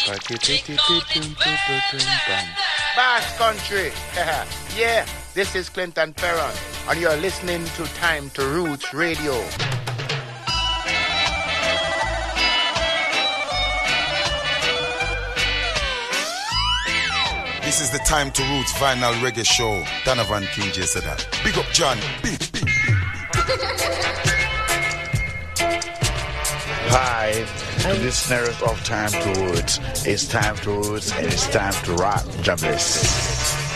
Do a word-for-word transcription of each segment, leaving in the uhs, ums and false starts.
Bass Country. Yeah, this is Clinton Perron, and you're listening to Time to Roots Radio. This is the Time to Roots Vinyl Reggae Show. Donovan King J said that. Big up John. Big, big, big. Hi, listeners of Time to Roots. It's Time to Roots and it's time to rock. Jobless.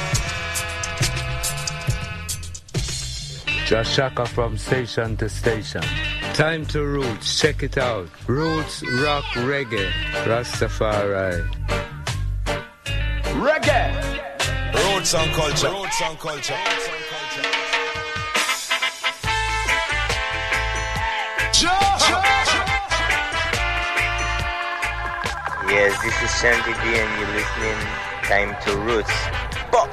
Josh Shaka from station to station. Time to Roots. Check it out. Roots, rock, reggae, Rastafari. Reggae. Roots and culture. Roots and culture. Yes, this is Shanty D and you're listening Time to Roots. Bop.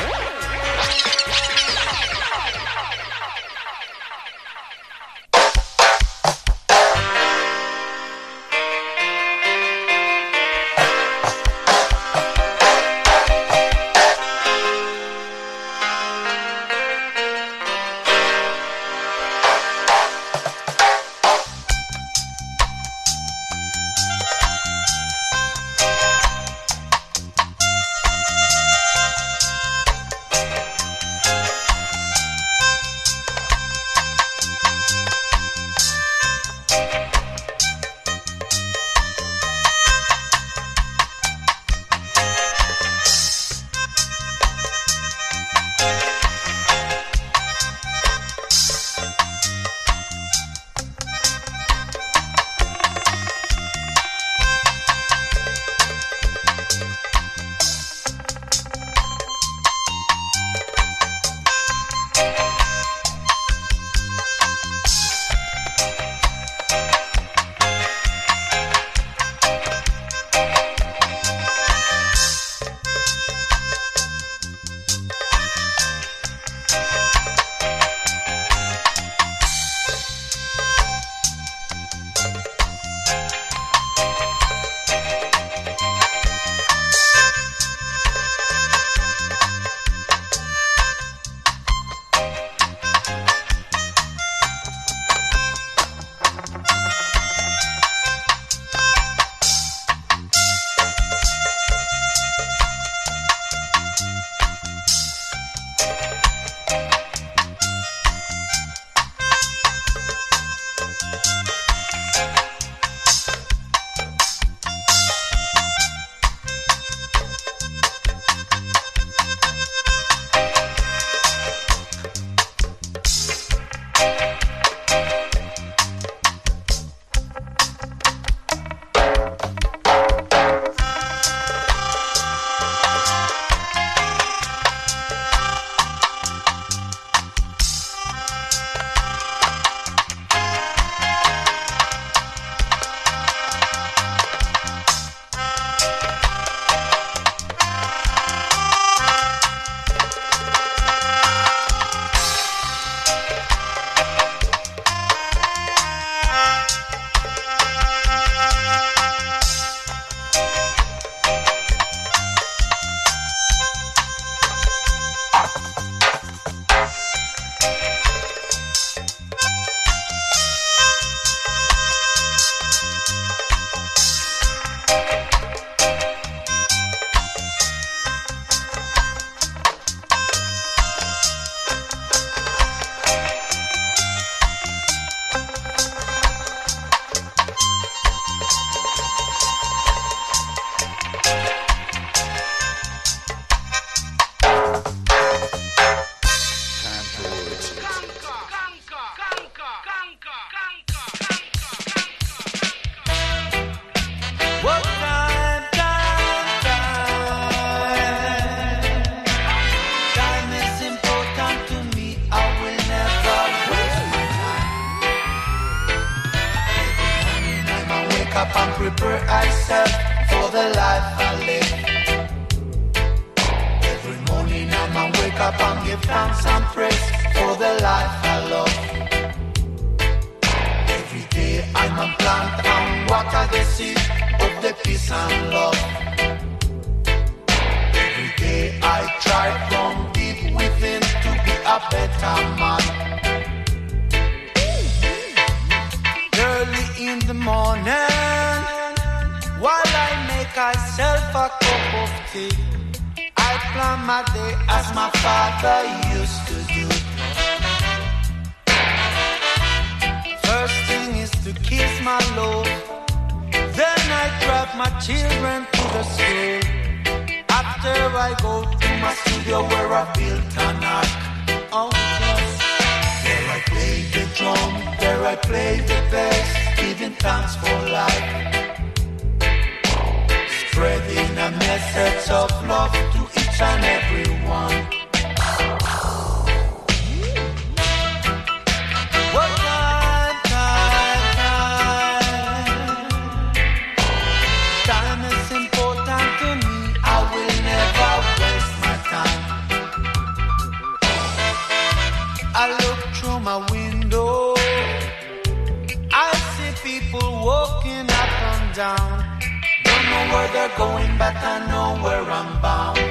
prepare myself for the life I live. Every morning I'ma wake up and give thanks and praise for the life I love. Every day I'm a plant and water the seed of the peace and love. Every day I try from deep within to be a better man. Early in the morning, while I make myself a cup of tea, I plan my day as my father used to do. First thing is to kiss my love, then I drive my children to the school. After I go to my studio where I built an ark. Oh yes, there I play the drum, there I play the bass, giving thanks for life, spreading a message of love to each and every one. What time, time, time. Time is important to me. I will never waste my time. I look through my window, I see people walking up and down. Don't know where they're going, but I know where I'm bound.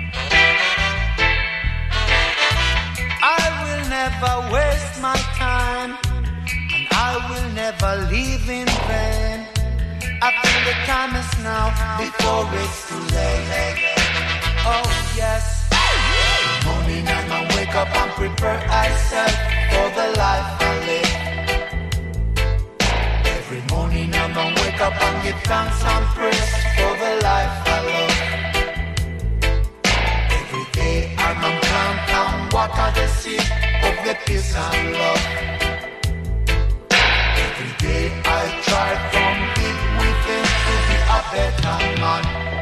I will never waste my time, and I will never leave in vain. I feel the time is now before it's too late. Oh yes. Morning and I wake up and prepare myself for the life I live. Every morning I'm gonna wake up and give thanks and praise for the life I love. Every day I'm on plant and water the seed of the peace and love. Every day I try from deep within to be a better man.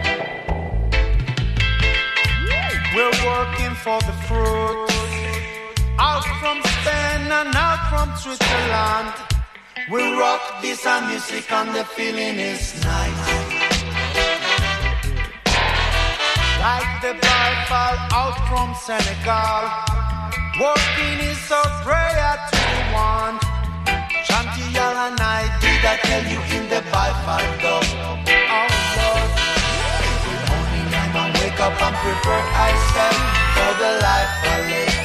We're working for the fruit, out from Spain and out from Switzerland. We rock this and music and the feeling is nice. Like the Bible out from Senegal, working is our prayer to the one. Chantial and I did I tell you in the Bible though. Oh Lord, every morning I'm on wake up and prepare myself for the life I live.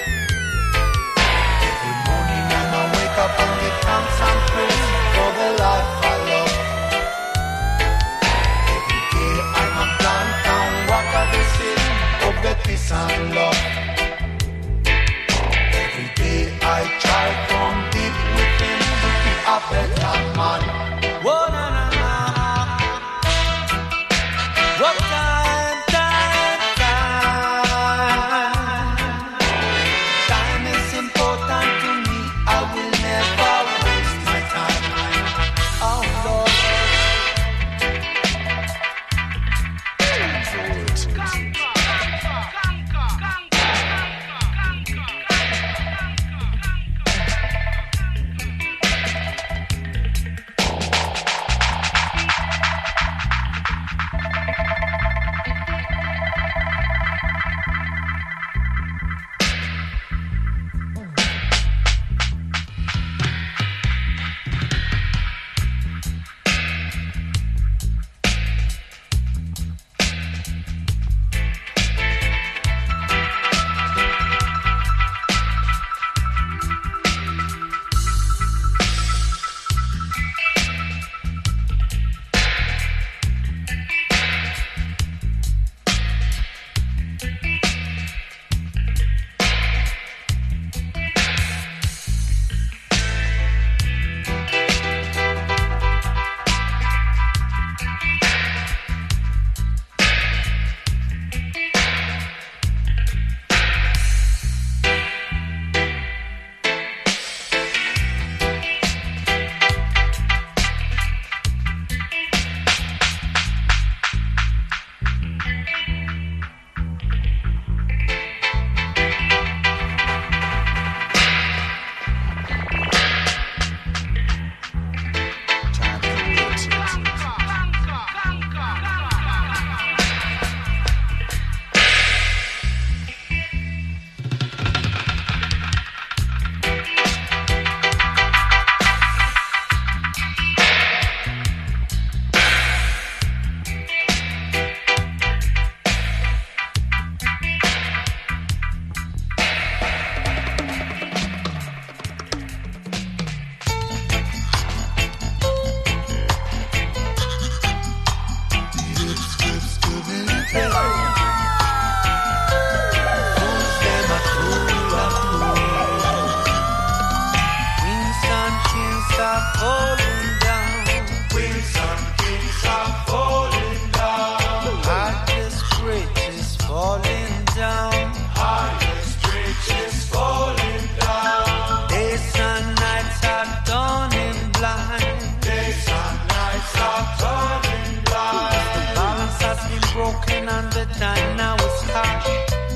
Every morning I'm on wake up and give thanks and praise for the life I love. Every day I'm on plant and water the seed of the peace and love. Every day I try from deep within to be a better man. Whoa, na, na, na. What time, time, time. broken and the time now is harsh.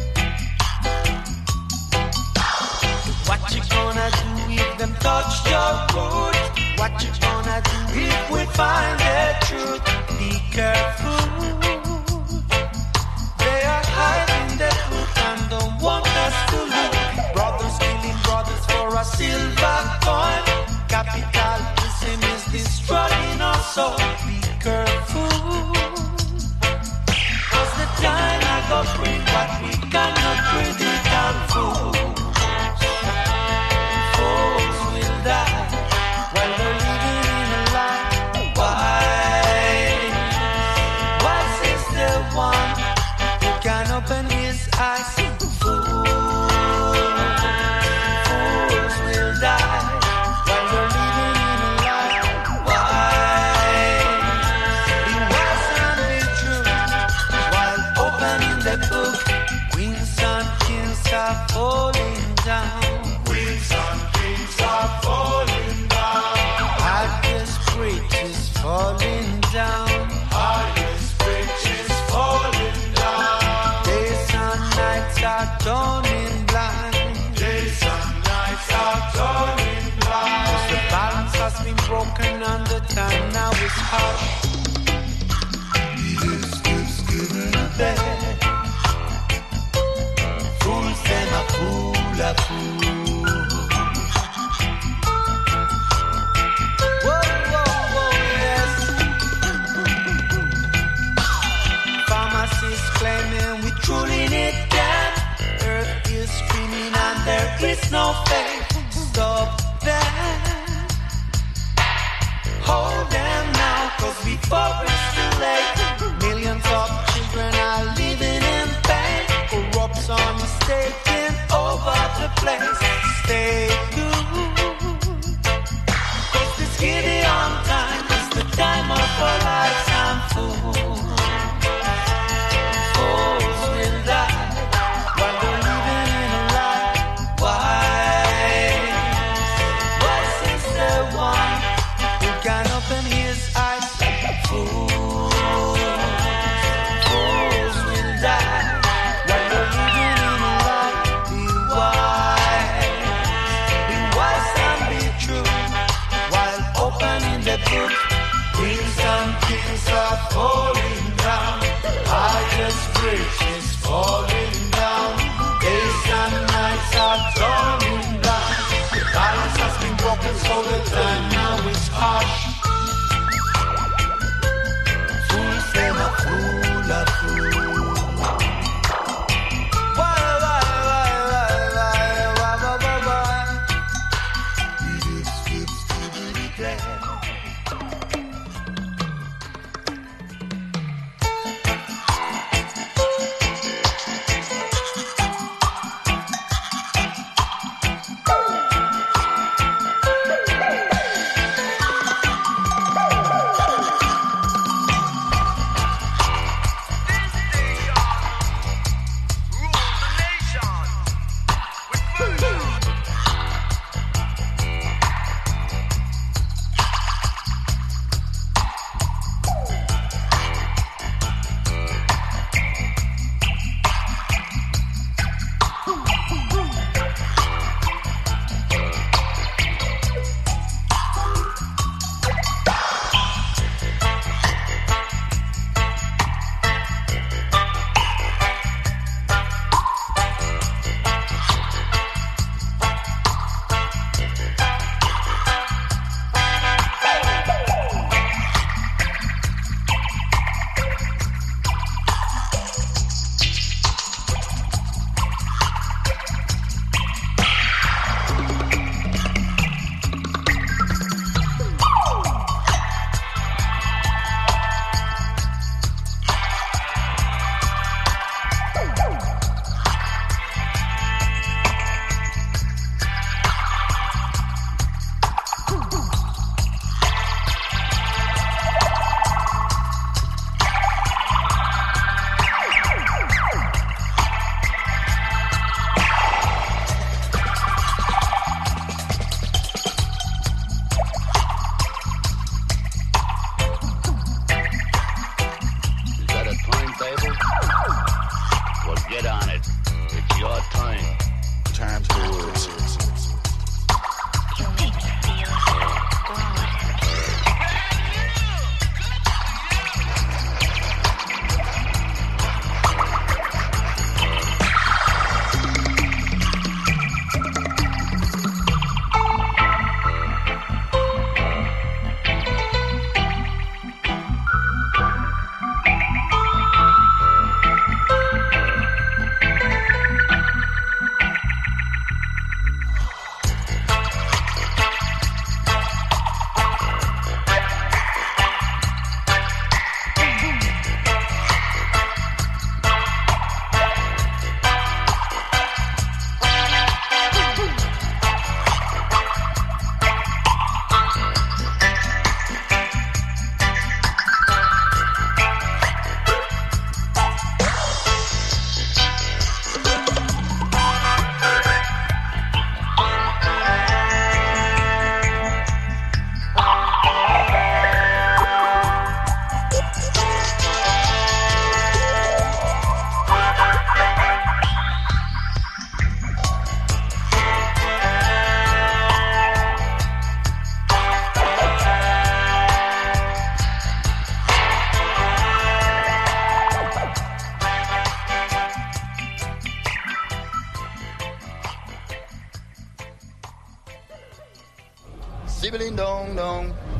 What you gonna do if them touch your roots? What you gonna do if we find the truth? Be careful. They are hiding the truth and don't want us to look. Brothers killing brothers for a silver coin. Capitalism is destroying us, so be careful. Cause the time I go bring what we cannot predict and fool. Folks will die while they're living in a lie. Why? What's is the one who can open his eyes? Fool. Fools will die while they're living in a lie. Why? Be wise and be true while opening the book. Queens and kings are falling down. Queens and kings are falling down. Highest bridge is falling down. Highest bridge is falling down. Days and nights are turning blind. Days and nights are turning blind. 'Cause the balance has been broken and the time now is harsh. Fools them a fool a fool. Whoa, whoa, whoa, yes. Pharmacists claiming we truly need them. Earth is screaming and there is no faith. Stop them. Hold them now, 'cause before it's too late. Millions of children are living in pain. Corruption is taking over the place. Stay tuned, 'cause this Gideon time is the time of our lives and fools. Fools will die while they're living in a lie. Why? What is the one who can open his eyes? Fools. Fools will die while they're living in a lie. Be wise. Be wise and be true while opening the book. Queens and kings are falling down. Highest bridge is falling down. Days and nights are turning down. The balance has been broken, so the time now is harsh. Fools them a fool a fool. Why, why, why, why, why, why, why, why, why?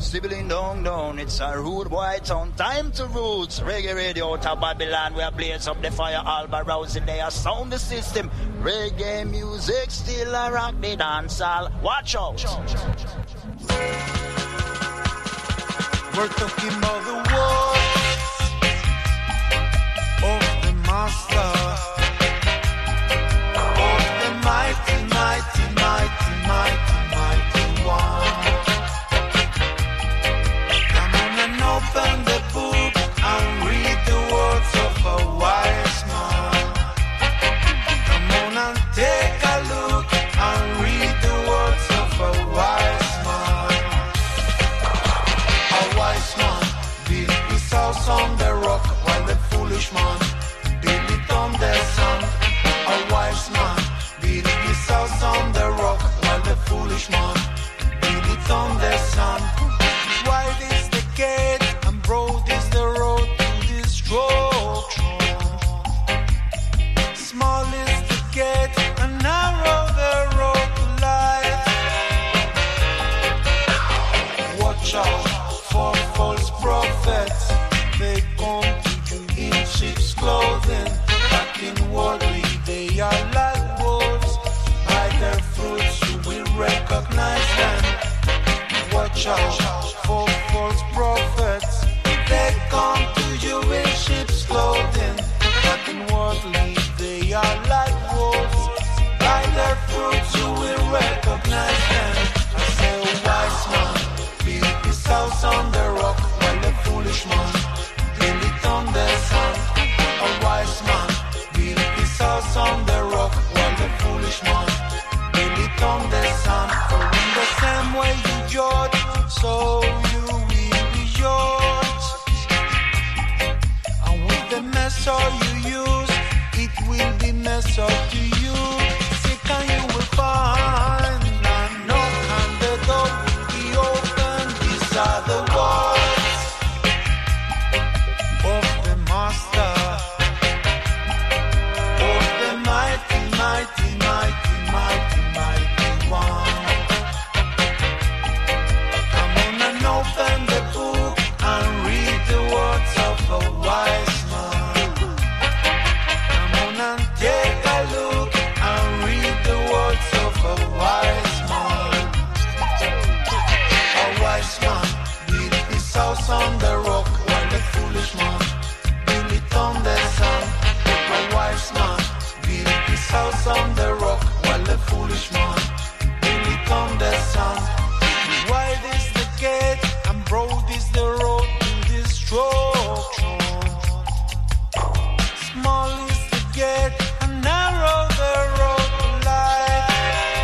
Sibling down, down, it's a rude boy town. Time to roots, reggae radio to Babylon. We are blaze up the fire, all by rousing they are sound the system. Reggae music still a rock the dance hall. Watch out. We're talking about the words of the master, of the mighty, mighty, mighty, mighty, mighty one. Come on and open the book and read the words of a wise man. Come on and take a look and read the words of a wise man. A wise man built his house on the rock, while the foolish man built it on the sand. A wise man built his house on the rock, while the foolish man built it on the sand. Wide is the gate and broad is the road to destruction. Small is the gate and narrow the road to life. Watch out for false prophets. They come to you in sheep's clothing, but inwardly they are like wolves. By their fruits you will recognize them. Watch out for false prophets. They come to you in sheep's clothing, but inwardly they are like wolves. By their fruits you will recognize them. I say a wise man built his house on the rock, while the foolish man built it on the sand. A wise man built his house on the rock, while the foolish man built it on the sand. For in the same way you judge, so you will be judged. And with the method you use, it will be method to you. Seek and you will find, and knock and the door will be open. These are the words of the master, of the mighty, mighty, mighty, mighty, mighty one. Come on and open the book and read the words of a wise man. Come on and take a look and read the words of a wise man. A wise man built his house on the rock, while the foolish man built it on the sand. A wise man built his house on the rock, while the foolish man built it on the sand. Wide is the gate and broad is the road to destruction. Small is the gate and narrow the road to life.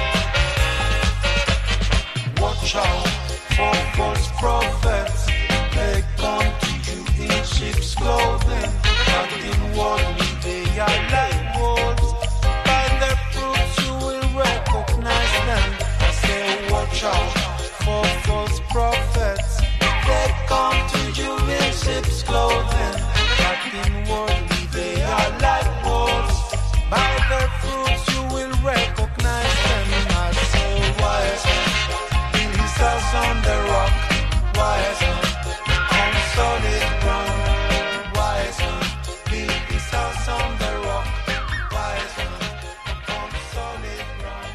Watch out for false prophets. They come to you in sheep's clothing, but inwardly they are like wolves. By their fruits you will recognize them. I say watch out for false prophets. They come to you in sheep's clothing, but inwardly they are like wolves. By their fruits you will recognize them. I say wise man, build his house on the rock. Wise man, on solid ground. Wise man, build his house on the rock. Wise man, on solid ground.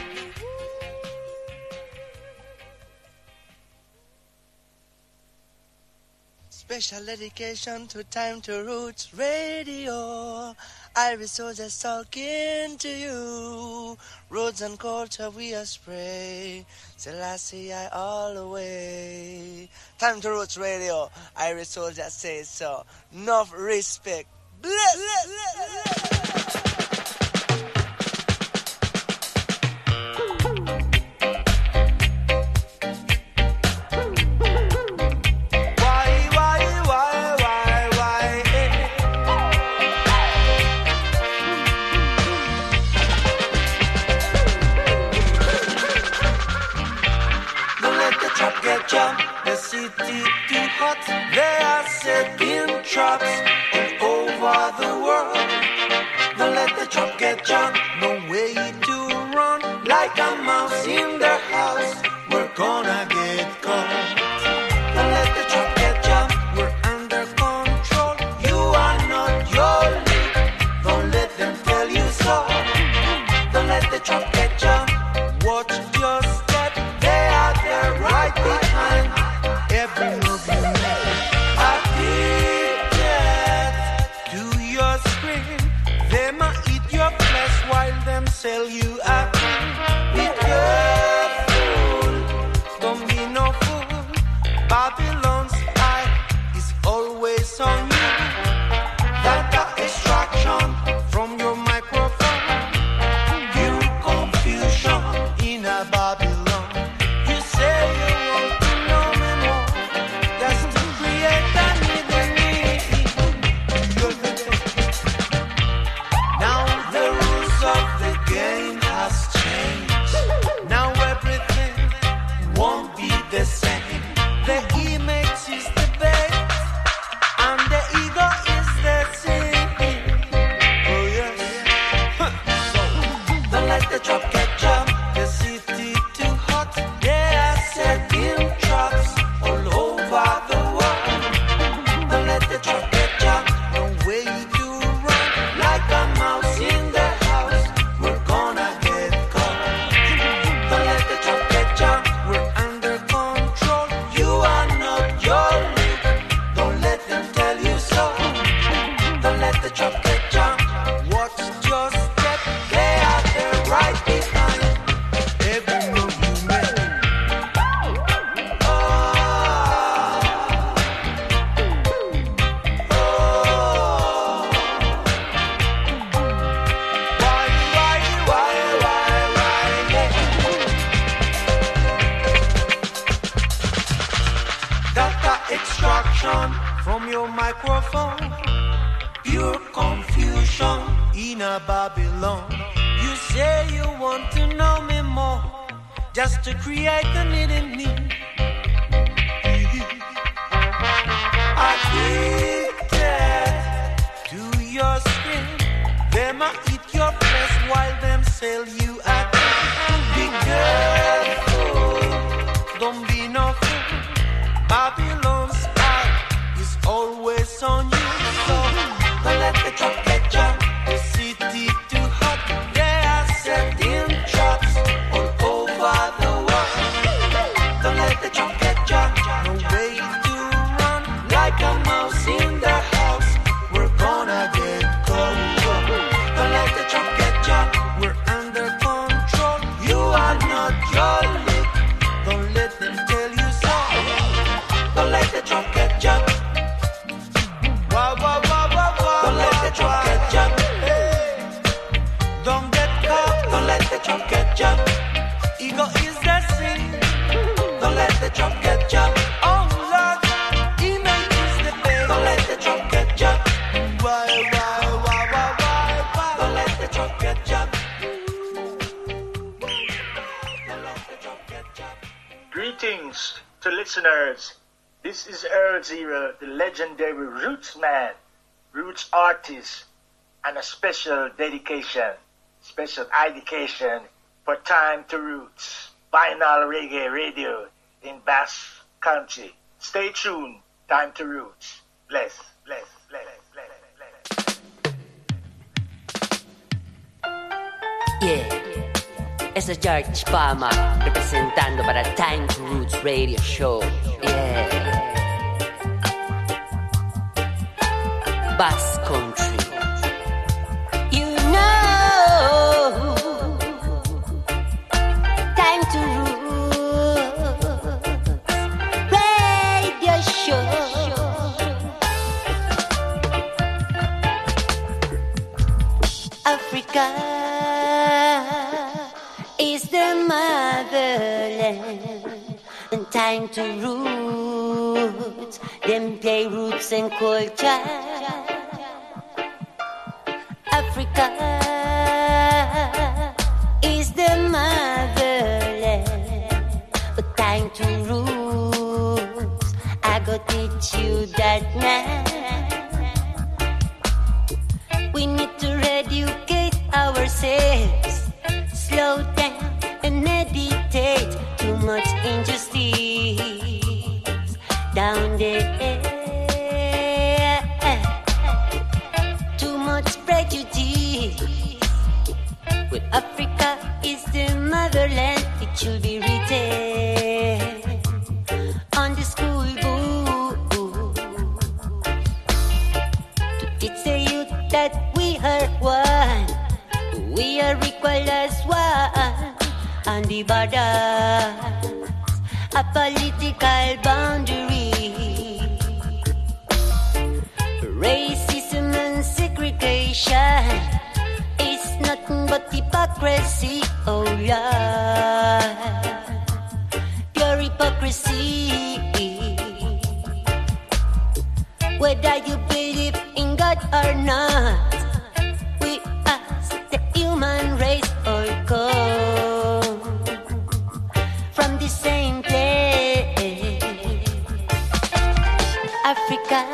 Special dedication to Time to Roots Radio. Irish soldiers talking to you. Roads and culture we are spray. Selassie I all the way. Time to Roots Radio. Irish soldiers say so. Enough respect. Bless. bless, bless, bless. The city too hot, they are setting traps all over the world. Don't let the trap get jammed, no way to run. Like a mouse in the house, we're gonna get caught. sell you out. Be careful, don't be no fool. Babylon's eye is always on you. Data extraction from your microphone. Pure confusion in a Babylon. You say you want to know me more, just to create a hidden need. Now the rules of the game has changed. Now everything won't be the same. The image is the base, and the ego is the same. Oh yes. Huh. So don't let the drop catch up. The city too hot. They are setting traps all over the world. Don't let the drop catch up. No way to run like a mouse in the house. We're gonna get caught. Don't let the drop catch up. We're under control. You are not your league. Don't let them tell you so. Don't let the drop catch up. Watch your step. They are there right behind every move you make. Oh, oh, why, why, why, why, why, yeah. Data extraction from your microphone. Pure confusion in a Babylon. You say you want to know me more, just to create a hidden need. Addicted to your skin, them a eat your flesh while them sell you at. Be careful, don't be no fool. Babylon's eye is always on you. So don't let the drop catch up. The city too hot. They are setting traps all over the world. Don't let the drop catch up. No way to run like a mouse in the house. We're gonna get caught. Don't let the drop catch up. We're under control. You are not your league. Don't let them tell you so. Don't let the drop catch up. Wow, wow, wow, wow, wow. Don't let the drop catch up. Don't get caught. Don't let the drop catch up. Ego is the sin. Don't let the drop catch up. Oh Lord, image is the base. Don't let the drop catch up. Why, why, why, why, why, why? Don't let the drop catch up. Don't let the drop catch up. Greetings to listeners. This is Earl Zero, the legendary Roots man, Roots artist, and a special dedication, special dedication for Time to Roots, Vinyl Reggae Radio in Basque Country. Stay tuned, Time to Roots. Bless, bless, bless, bless, bless. Yeah, ese es George Palmer representando para Time to Roots Radio Show. Yeah, Basque Country. You know, Time to Roots Radio Show. Africa is the motherland, and time to roots, them play roots and culture. Africa is the motherland, but time to roots, I go teach you that now. We need to educate ourselves, slow down and meditate. Too much injustice down there, too much prejudice. Well, Africa is the motherland, it should be written on the school book to teach the youth that we are one, we are equal. the border, a political boundary. Racism and segregation is nothing but hypocrisy, oh Lord, pure hypocrisy. Whether you believe in God or not, we ask the human race all come from the same place. Africa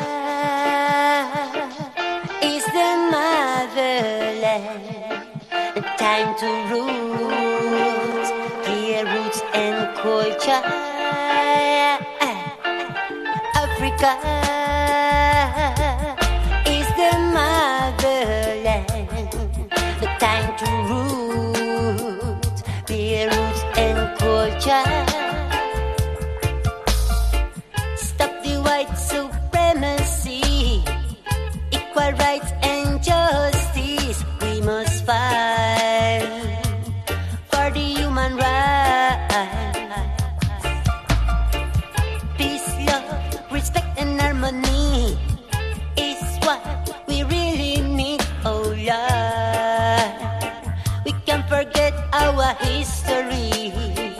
is the motherland. Time to roots, clear roots and culture. Africa is the motherland. The time to roots, clear roots and culture. Stop the white supremacy, equal rights and justice. We must fight for the human rights. Peace, love, respect and harmony is what we really need, oh Lord. We can't forget our history.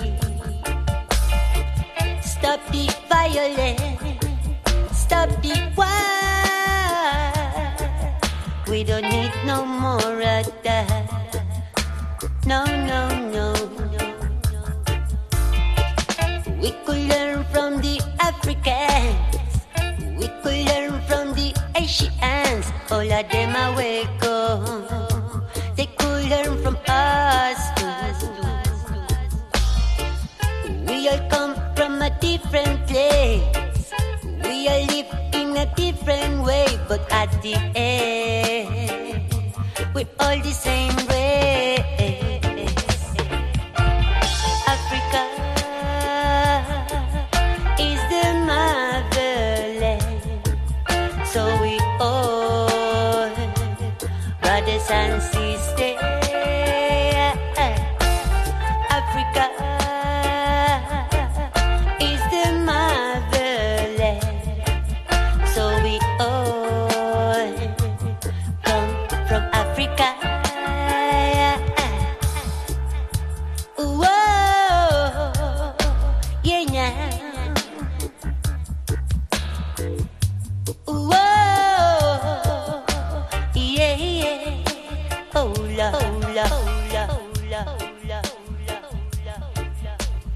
Stop the violence, stop the war. We don't need no more of that. No, no, no, no. We could learn from the Africans. We could learn from the Asians. All of them are welcome. They could learn from us. We all come from a different place. We all live in a different way, but at the end, we're all the same race. Africa is the motherland, so we all, brothers and sisters. Africa is the motherland, so we all come from Africa. Whoa, yeah, yeah. Whoa, yeah, yeah. Oh, la, oh, la, oh, la, oh, la, oh, la, oh, la, oh, la, oh, la.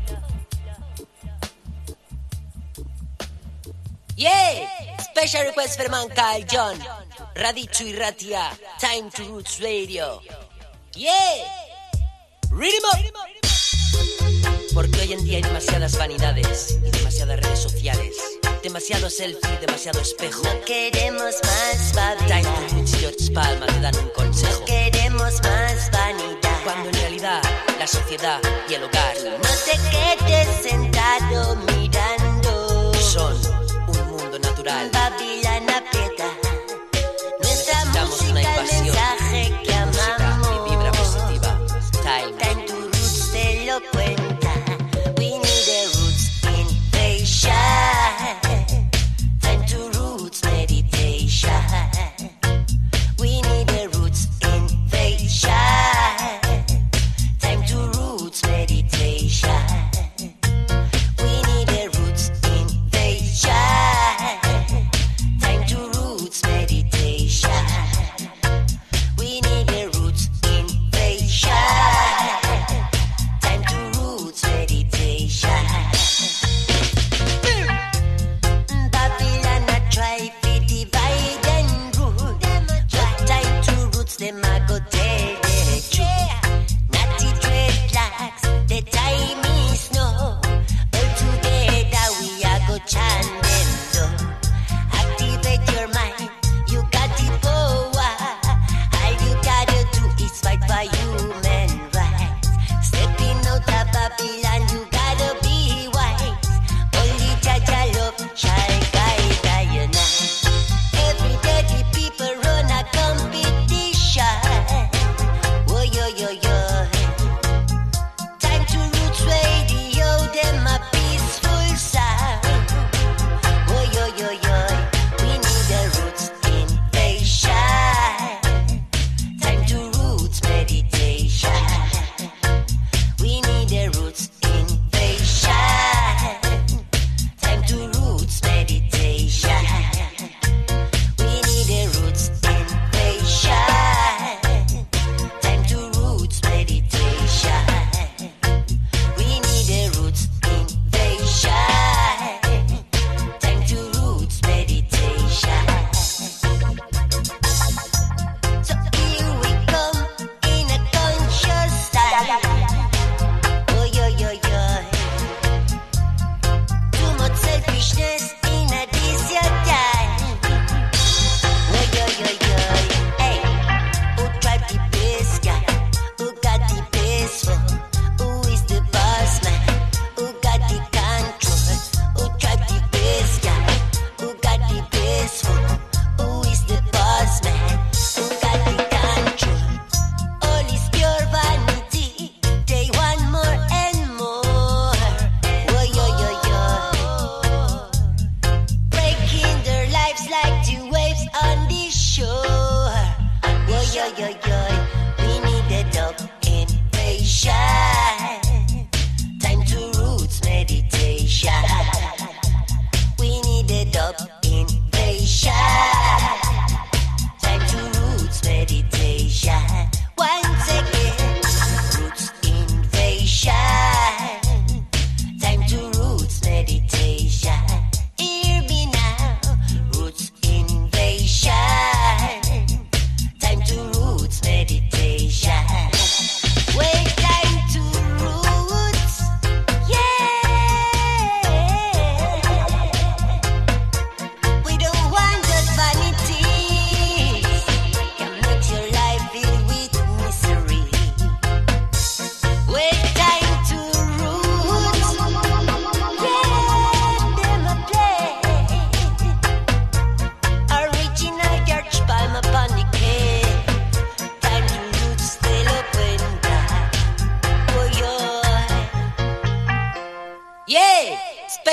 Yeah! Special request for man Kyle John. Radichu Iratia. Time to Roots Radio. Yeah! Read him up! Porque hoy en día hay demasiadas vanidades y demasiadas redes sociales. Demasiado selfie, demasiado espejo. No queremos más vanidad. Time to Roots, George Palma te dan un consejo. No queremos más vanidad. Cuando en realidad la sociedad y el hogar no te quedes sentado mirando. Son un mundo natural. Babilán aprieta. Nuestra Necesitamos música, una el invasión mensaje que amamos. y vibra positiva. Time. Time to Roots te lo cuenta. We need a roots invasion. Time to Roots meditation. We need a roots invasion. Time to Roots meditation. We need a roots invasion.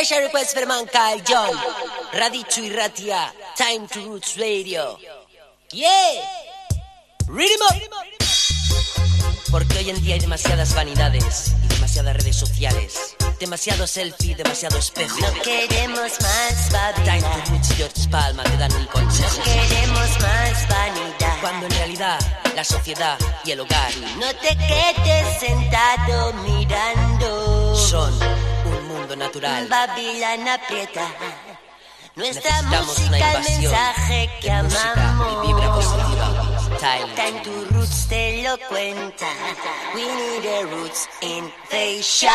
Special request for the man called John. Radichu Iratia. Time to Roots Radio. Yeah. Read him up. Porque hoy en día hay demasiadas vanidades y demasiadas redes sociales. Demasiado selfie, demasiado espejo. No queremos más vanidad. Time to Roots, George Palma te dan un consejo. No queremos más vanidad. Cuando en realidad la sociedad y el hogar no te quedes sentado mirando. Son un mundo natural. Babilán aprieta. Nuestra Necesitamos música, el mensaje que amamos. Y vibra positiva. Time. Time to Roots te lo cuenta. We need a roots invasion.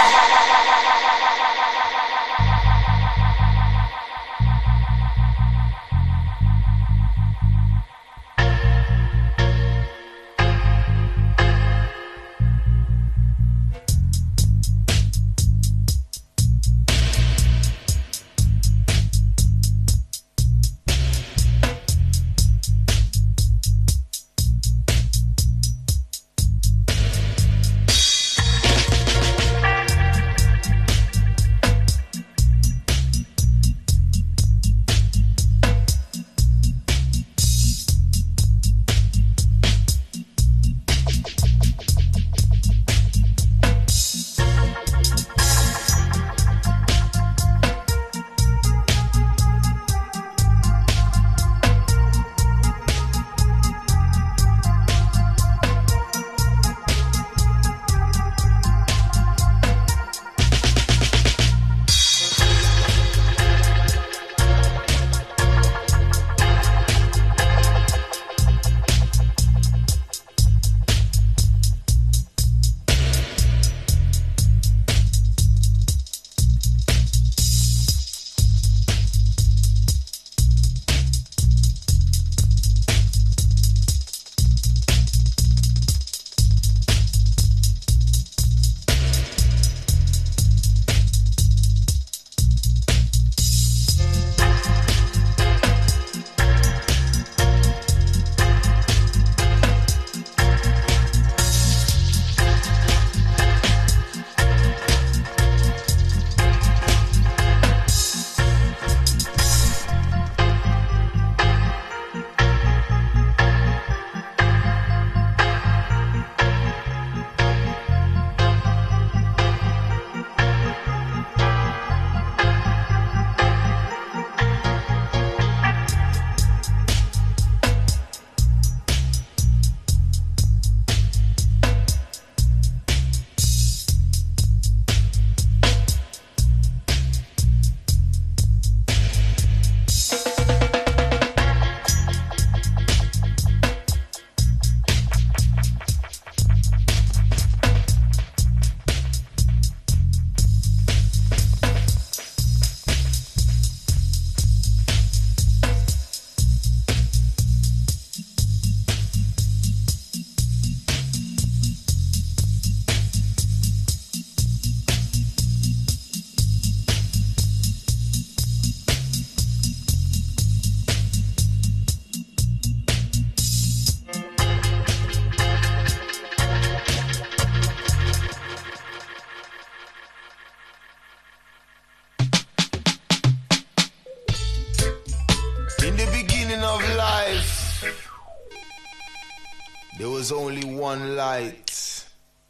There was only one light,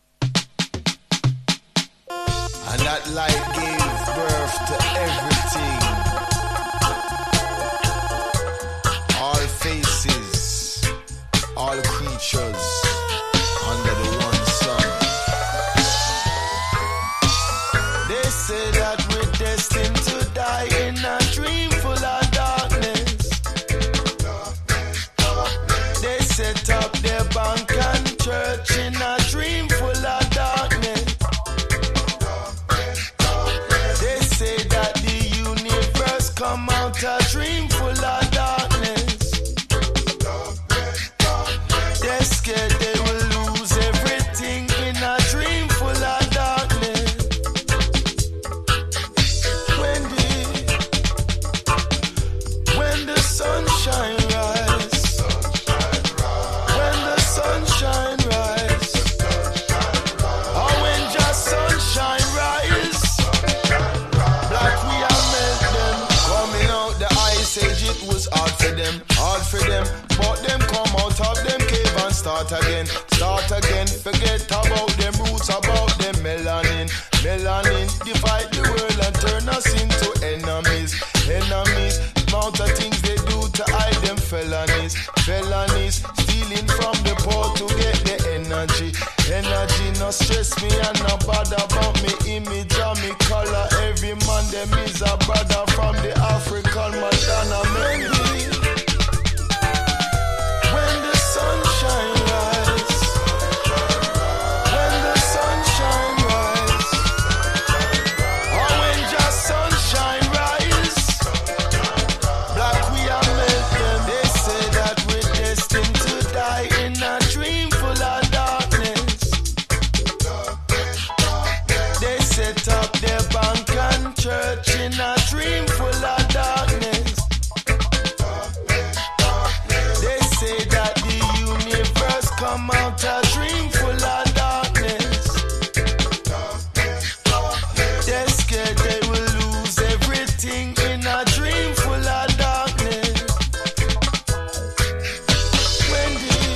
and that light gave birth to everything. All faces, all creatures under the one sun. They say that we're destined to die in a dream full of darkness. They set up their bank and church in a dream full of darkness. They say that the roots hard for them, hard for them. But them come out of them cave and start again, start again. Forget about them roots, about them melanin, melanin. Divide the world and turn us into enemies, enemies. Amount of things they do to hide them felonies, felonies. Stealing from the poor to get the energy, energy. No stress me and no bother about me image or me color. Every man them is a brother from the African Madonna Mendy. When the sunshine rise, when the sunshine rise, or when just sunshine rise, black we are melt them. They say that we're destined to die in a dream full of darkness. They set up their bank and church in a dream full of darkness. They say that the universe come out a dream full of darkness. They're scared they will lose everything in a dream full of darkness. When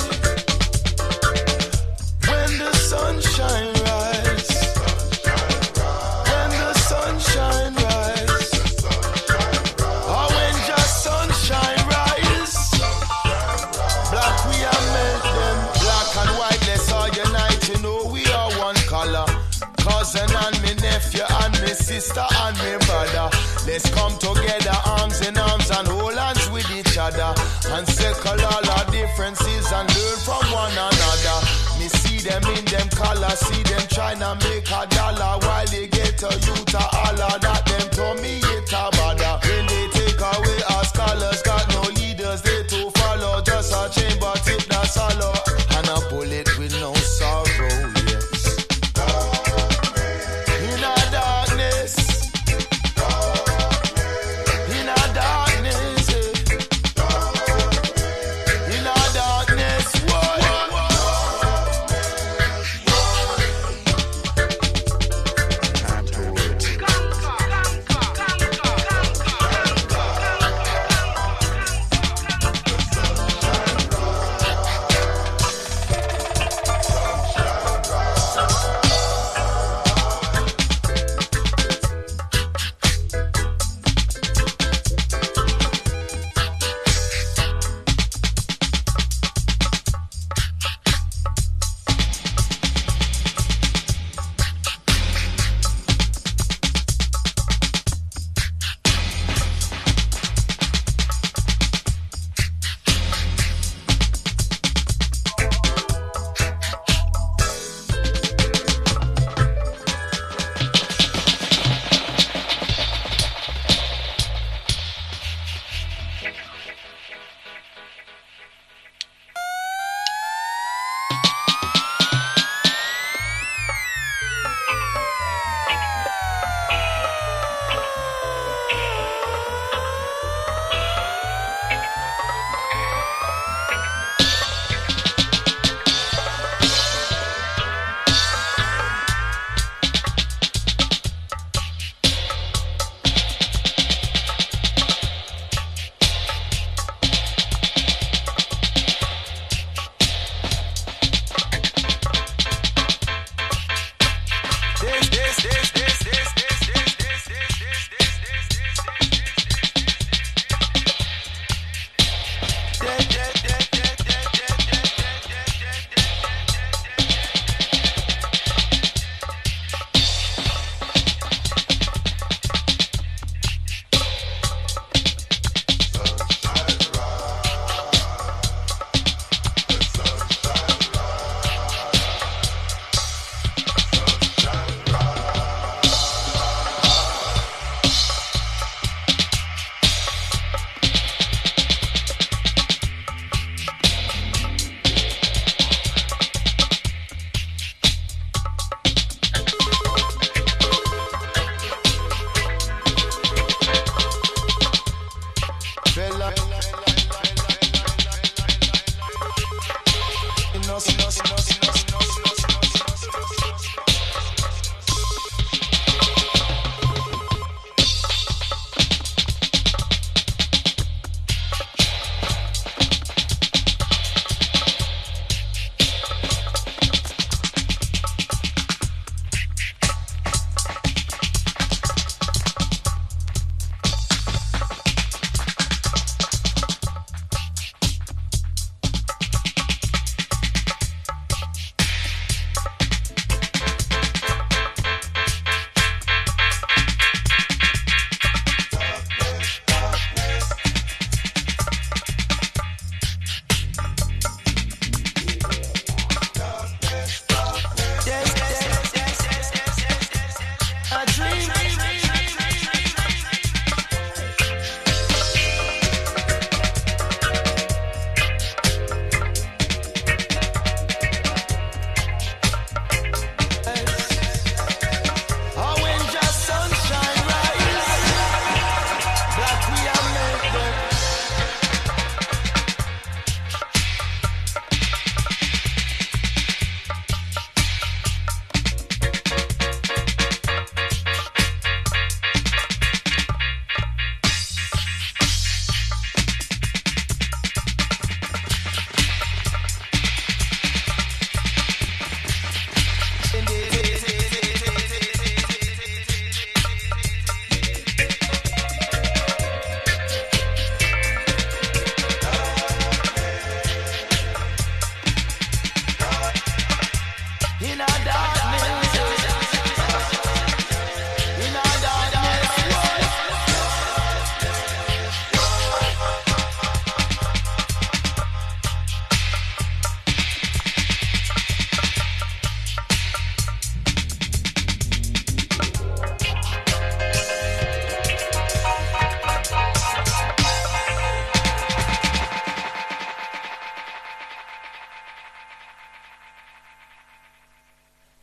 the, when the sunshine rise, when the sunshine rise, or when just sunshine rise, black we are melt them. Black and white, let's all unite. You know we are one color. Cousin and me nephew and me sister and me brother. Let's come together, arms in arms, and hold hands with each other, and circle all our differences and learn from one another. Me see them in them color, see them trying to make a dollar, while they get a youth a holler that them to me it a bother. When they take away our scholars, got no leaders they to follow, just a chamber tip that's hollow, and a bullet with no sorrow. Yes, in a darkness, in a darkness, eh. In a darkness, what? Time to work.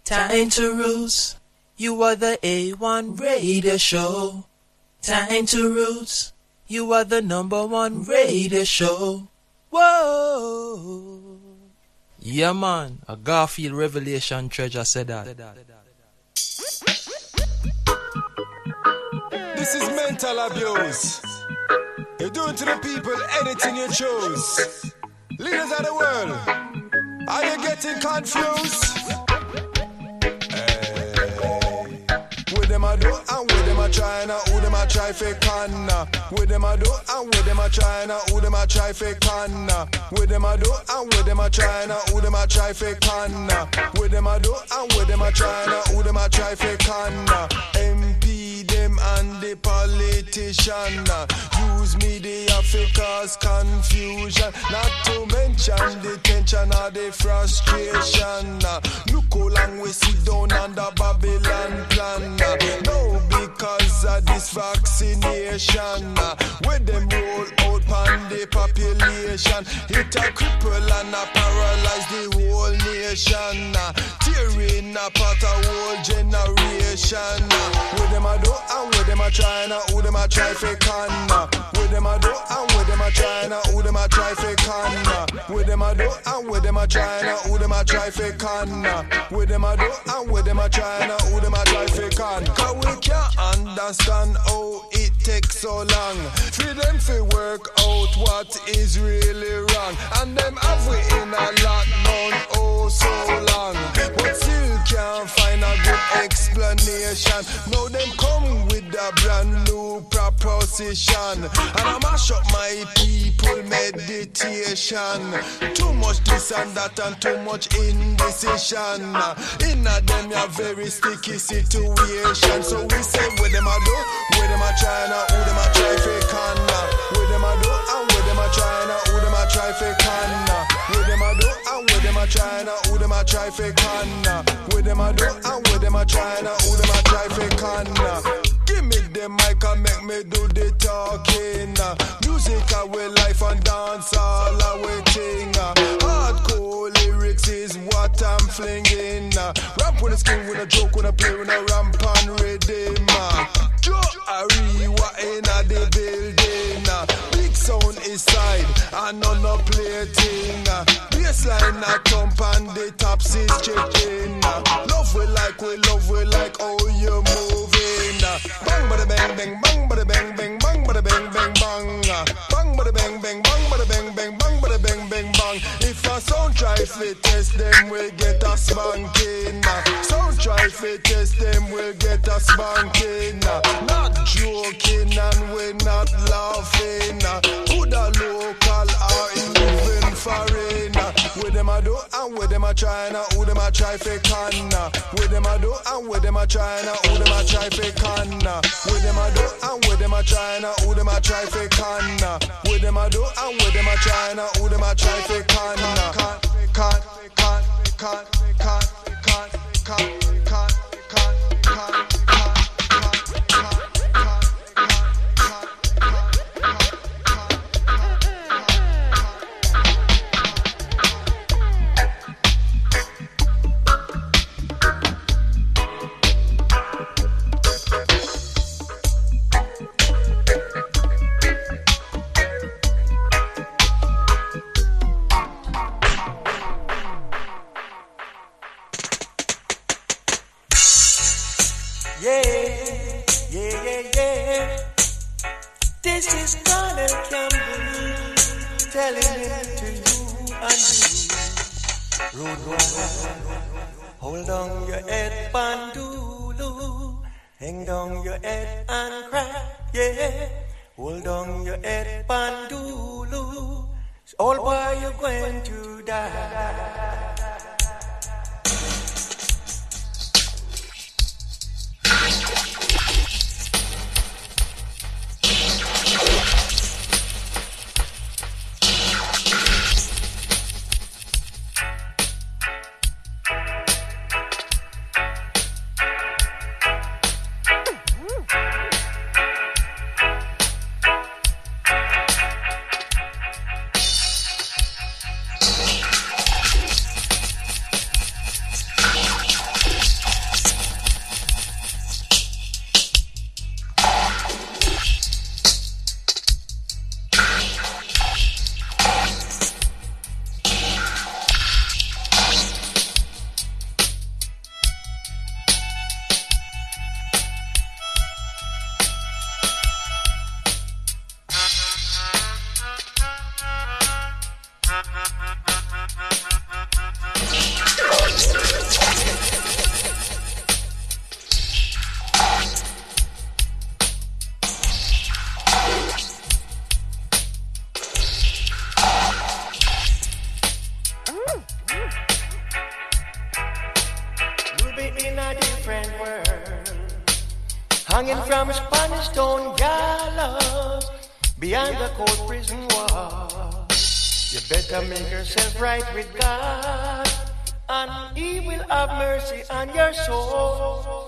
Time to Roots, you are the A one radio show. Time to Roots, you are the number one radio show. Whoa. Yeah man, a Garfield Revelation Treasure said that. This is mental abuse. You're doing to the people anything you choose. Leaders of the world, are you getting confused? With them I do and with them I try and who them I try fake on. With them I do and with them I try and who them I try fake on. With them I do and with them I try and who them I try fake on. With them I do and with them I try and who them I try fake on. M P them and the politician use media for cause confusion. Not to mention the tension or the frustration. Look how long we sit down under Babylon plan. No, because of this vaccination, when them roll out pan the population, it a cripple and a paralyze the whole nation, tearing apart a whole generation. With them I do and with them I try and who them I try fake on. With them I do and with them I try and who them I try fake on. With them I do and with them I try and who them I try fake on. With them I do and with them I try and who them I try fake on. Cause we can't understand how it takes so long for them to work out what is really wrong. And them have we in a lockdown oh so long, but still can't find a good explanation. Now them come with a brand new proposition, and I mash up my people meditation. Too much this and that and too much indecision. In a them a very sticky situation. So we say with them I do, with them I try and who them I try fake on. With them I do and with them I try and who them I try fake on. With them I do and with them I try and who them I try fake on. With them I do and with them I try and who them I try fake on. Give me the mic and make me do the talking. Music our life and dance all our thing. Hardcore lyrics is what I'm flinging. Ramp with a skin, with a joke, with a play, with a ramp and redeem. Joe Ariwa in the building. Big sound inside and on no plating. Bassline a thump and the tops is checking. Love we like, we love we like how you moving. Bang bada bang bang, bang bada bang bang, bang bada bang bang bang. Bang bada bang bang, bang bada bang bang, bang bada bang bang bang. If a sound try to test them, we get a spanking. Sound try to test them, we get a spanking. Not joking and we not laughing. Who the local or even foreign. With them I do and with them I try and who them I try fake on. With them I do and with them I try and who them I try fake on. With them I do and with them I try and who them I try fake on. With them I do and with them I try and who them I try fake on. Can't, can't, can't, can't, can't, can't, can't, can't, can't, can't. This is Colonel Campbell telling it to you and you. Road warrior, hold on your head, Bandulu. Hang down your head and cry, yeah. Hold on your head, Bandulu. All boy, you're going to die. Hanging from a Spanish stone gallows behind the cold prison wall. You better make yourself right with God, and He will have mercy on your soul.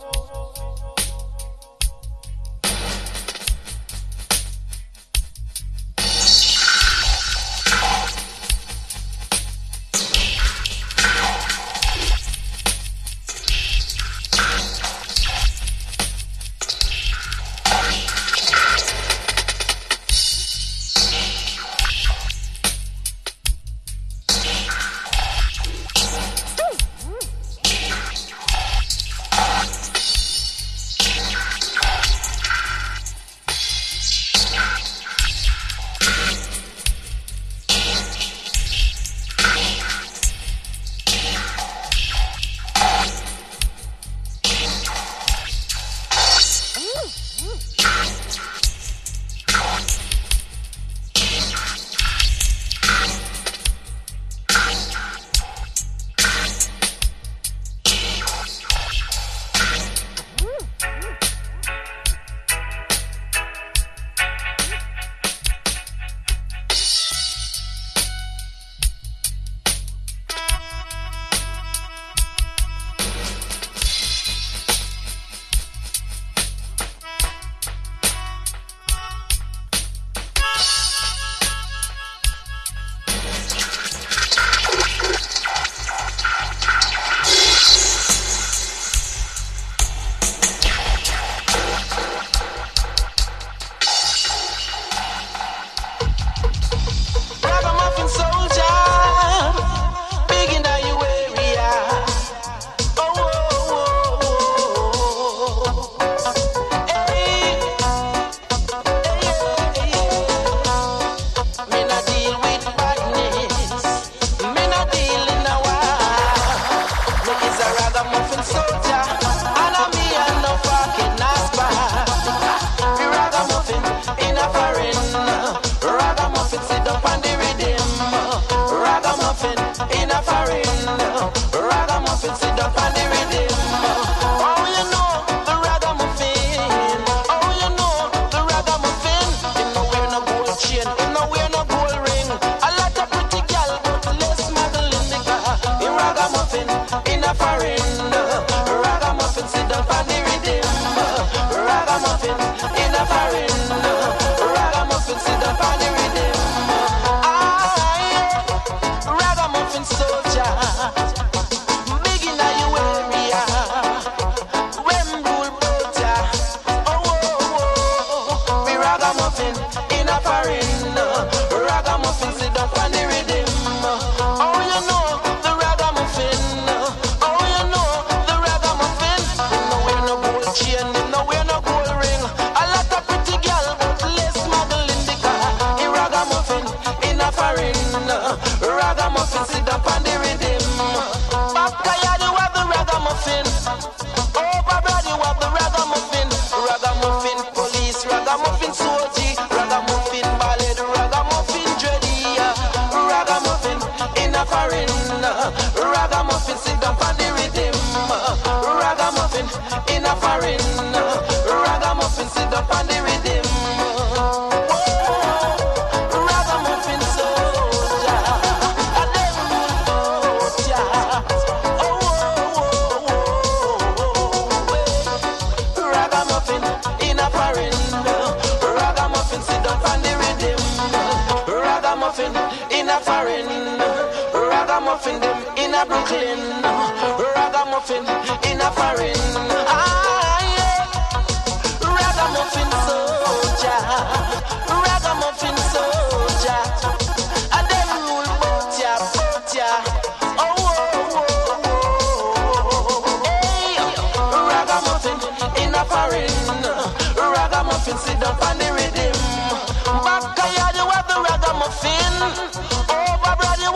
Sit down on the rhythm. Back a yard you have the ragamuffin. Over broad you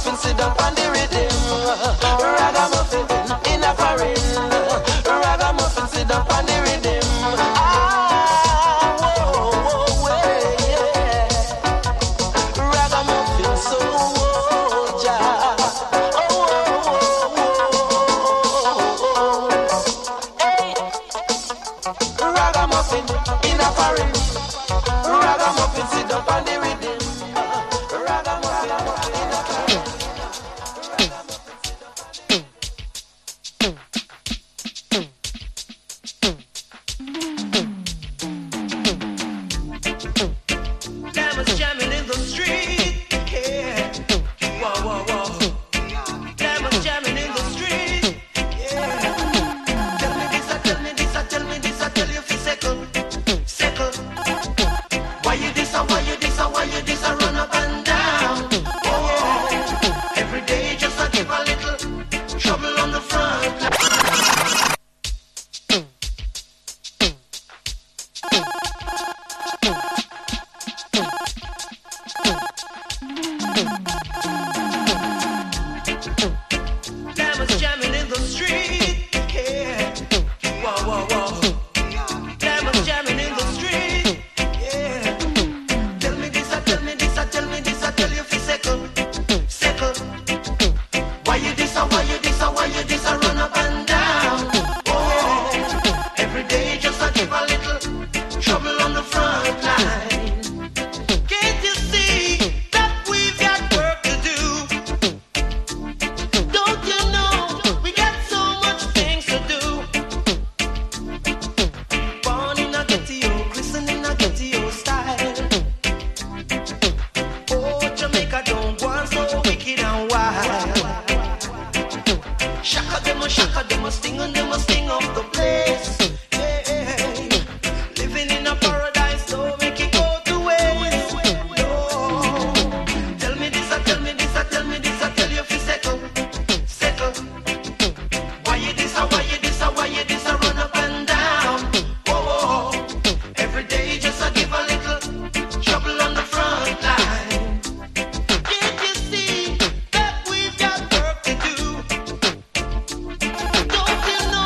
Ragamuffin sit down on the rhythm. Ragamuffin in a foreign. Ragamuffin sit down on the rhythm. Ah, whoa, whoa, whoa, yeah. Ragamuffin soldier. Oh, oh, oh, oh. Hey, Ragamuffin in a foreign. Ragamuffin sit down on the rhythm. Don't you know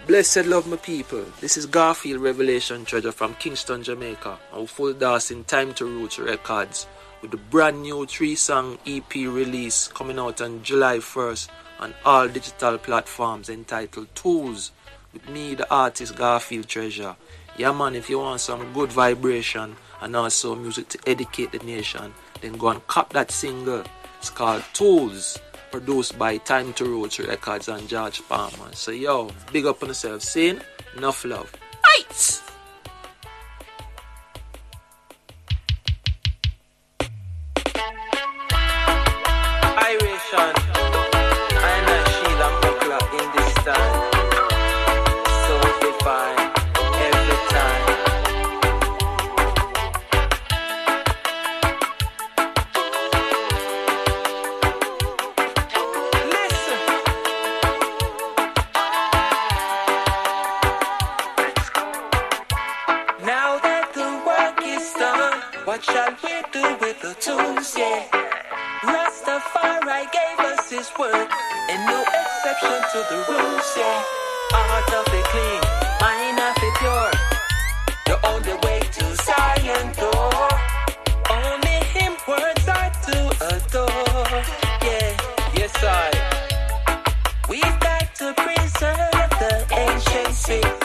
Blessed love my people, this is Garfield Revelation Treasure from Kingston, Jamaica, and full dance in Time to Roots Records with the brand new three-song E P release coming out on July first on all digital platforms entitled Tools with me, the artist Garfield Treasure. Yeah man, if you want some good vibration and also music to educate the nation, then go and cop that single. It's called Tools, produced by Time to Roots Records and George Palmer. So yo, big up on yourself, saying enough love. Heights! Iration, I know Sheila Mukla in this time. So divine, every time. Listen. Now that the work is done, what shall we do with the tools? Yeah. Rastafari gave us his word, and no exception to the rules, yeah. Heart of it clean, mind of it pure. The only way to Zion door. Only him words are to adore. Yeah, yes I. We've got to preserve the ancient faith.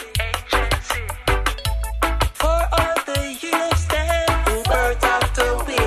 For all the youths that who birth after we.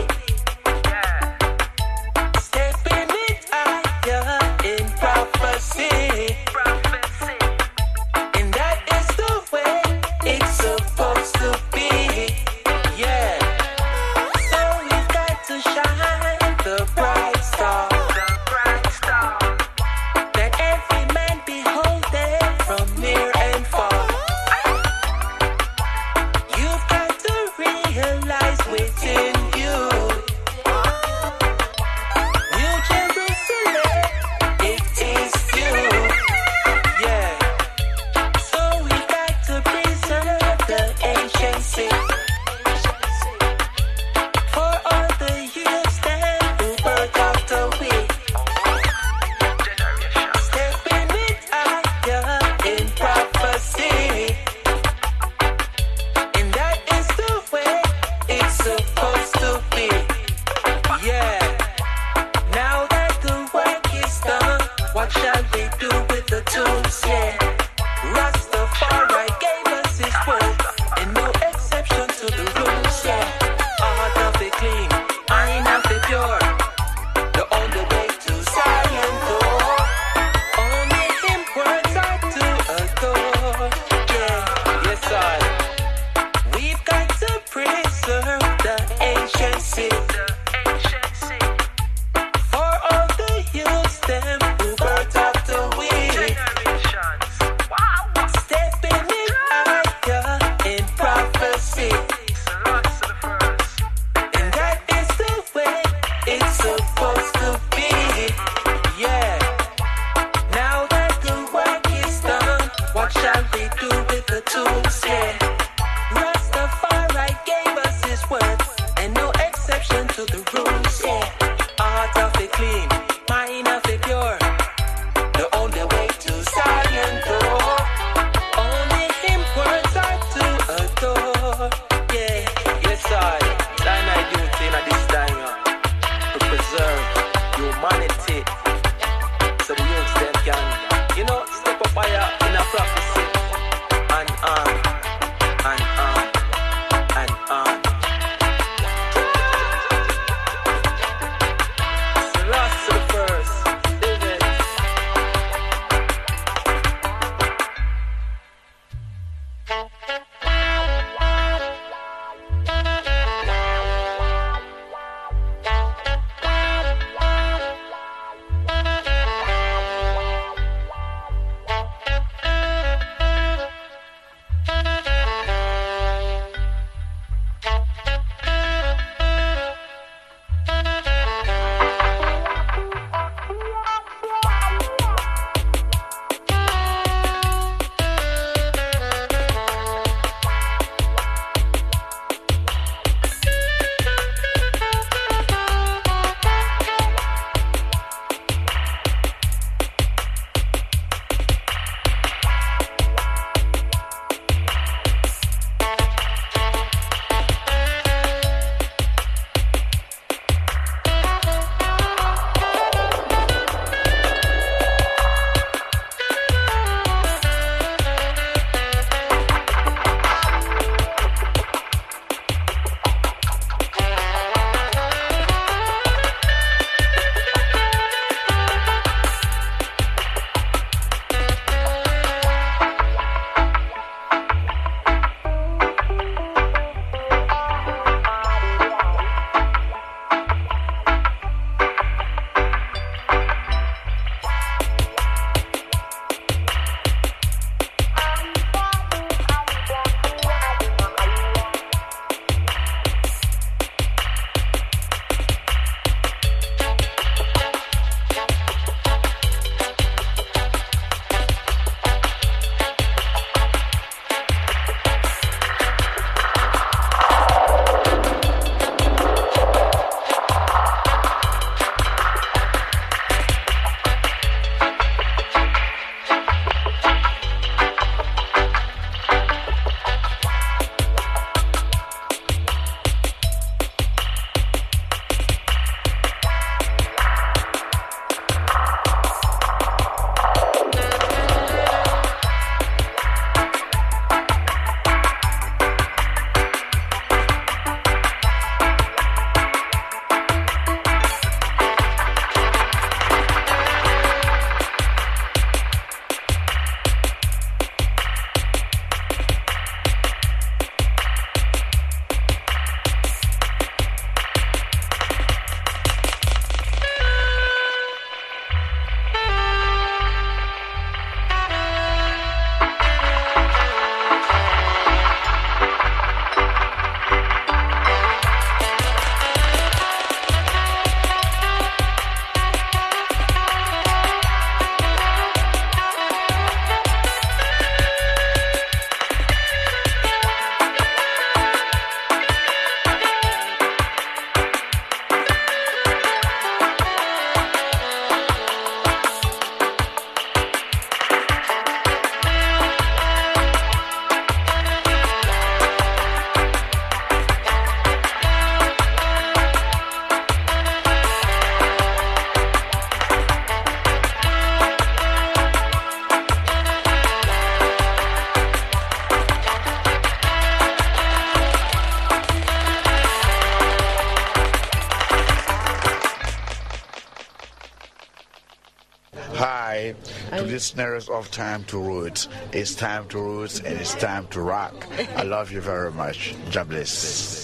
Hi, to listeners of Time to Roots. It's time to roots and it's time to rock. I love you very much. God bless.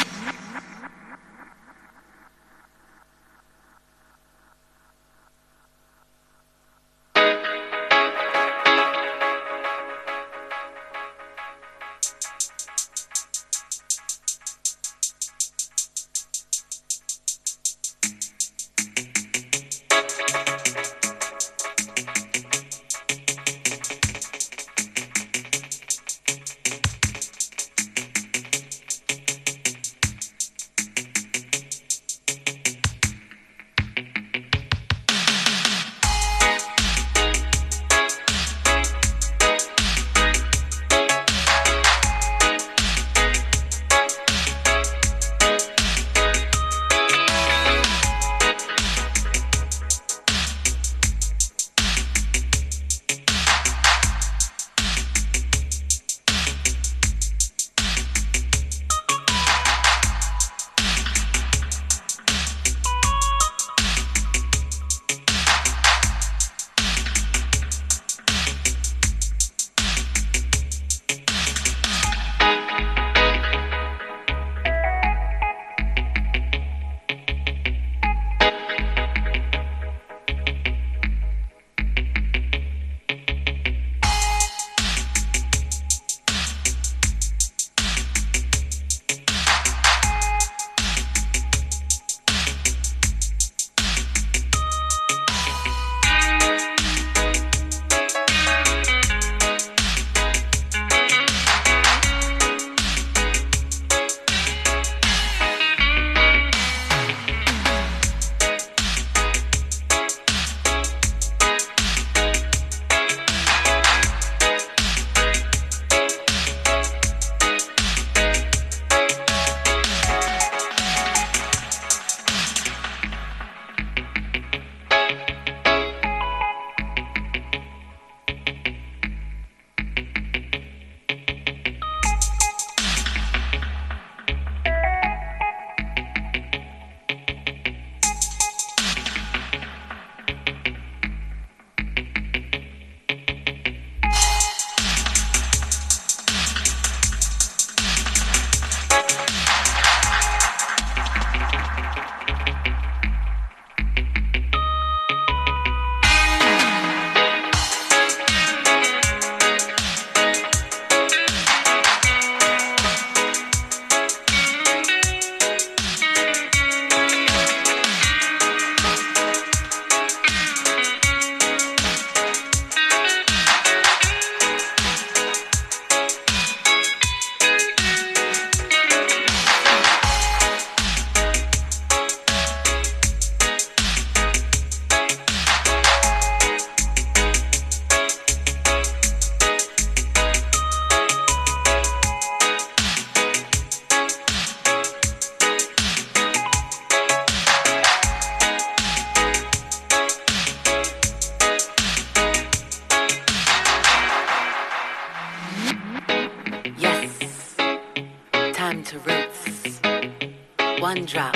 One drop,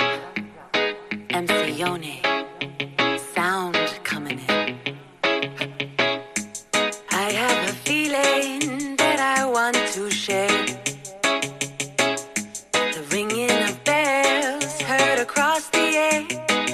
M C Yone, sound coming in. I have a feeling that I want to share. The ringing of bells heard across the air.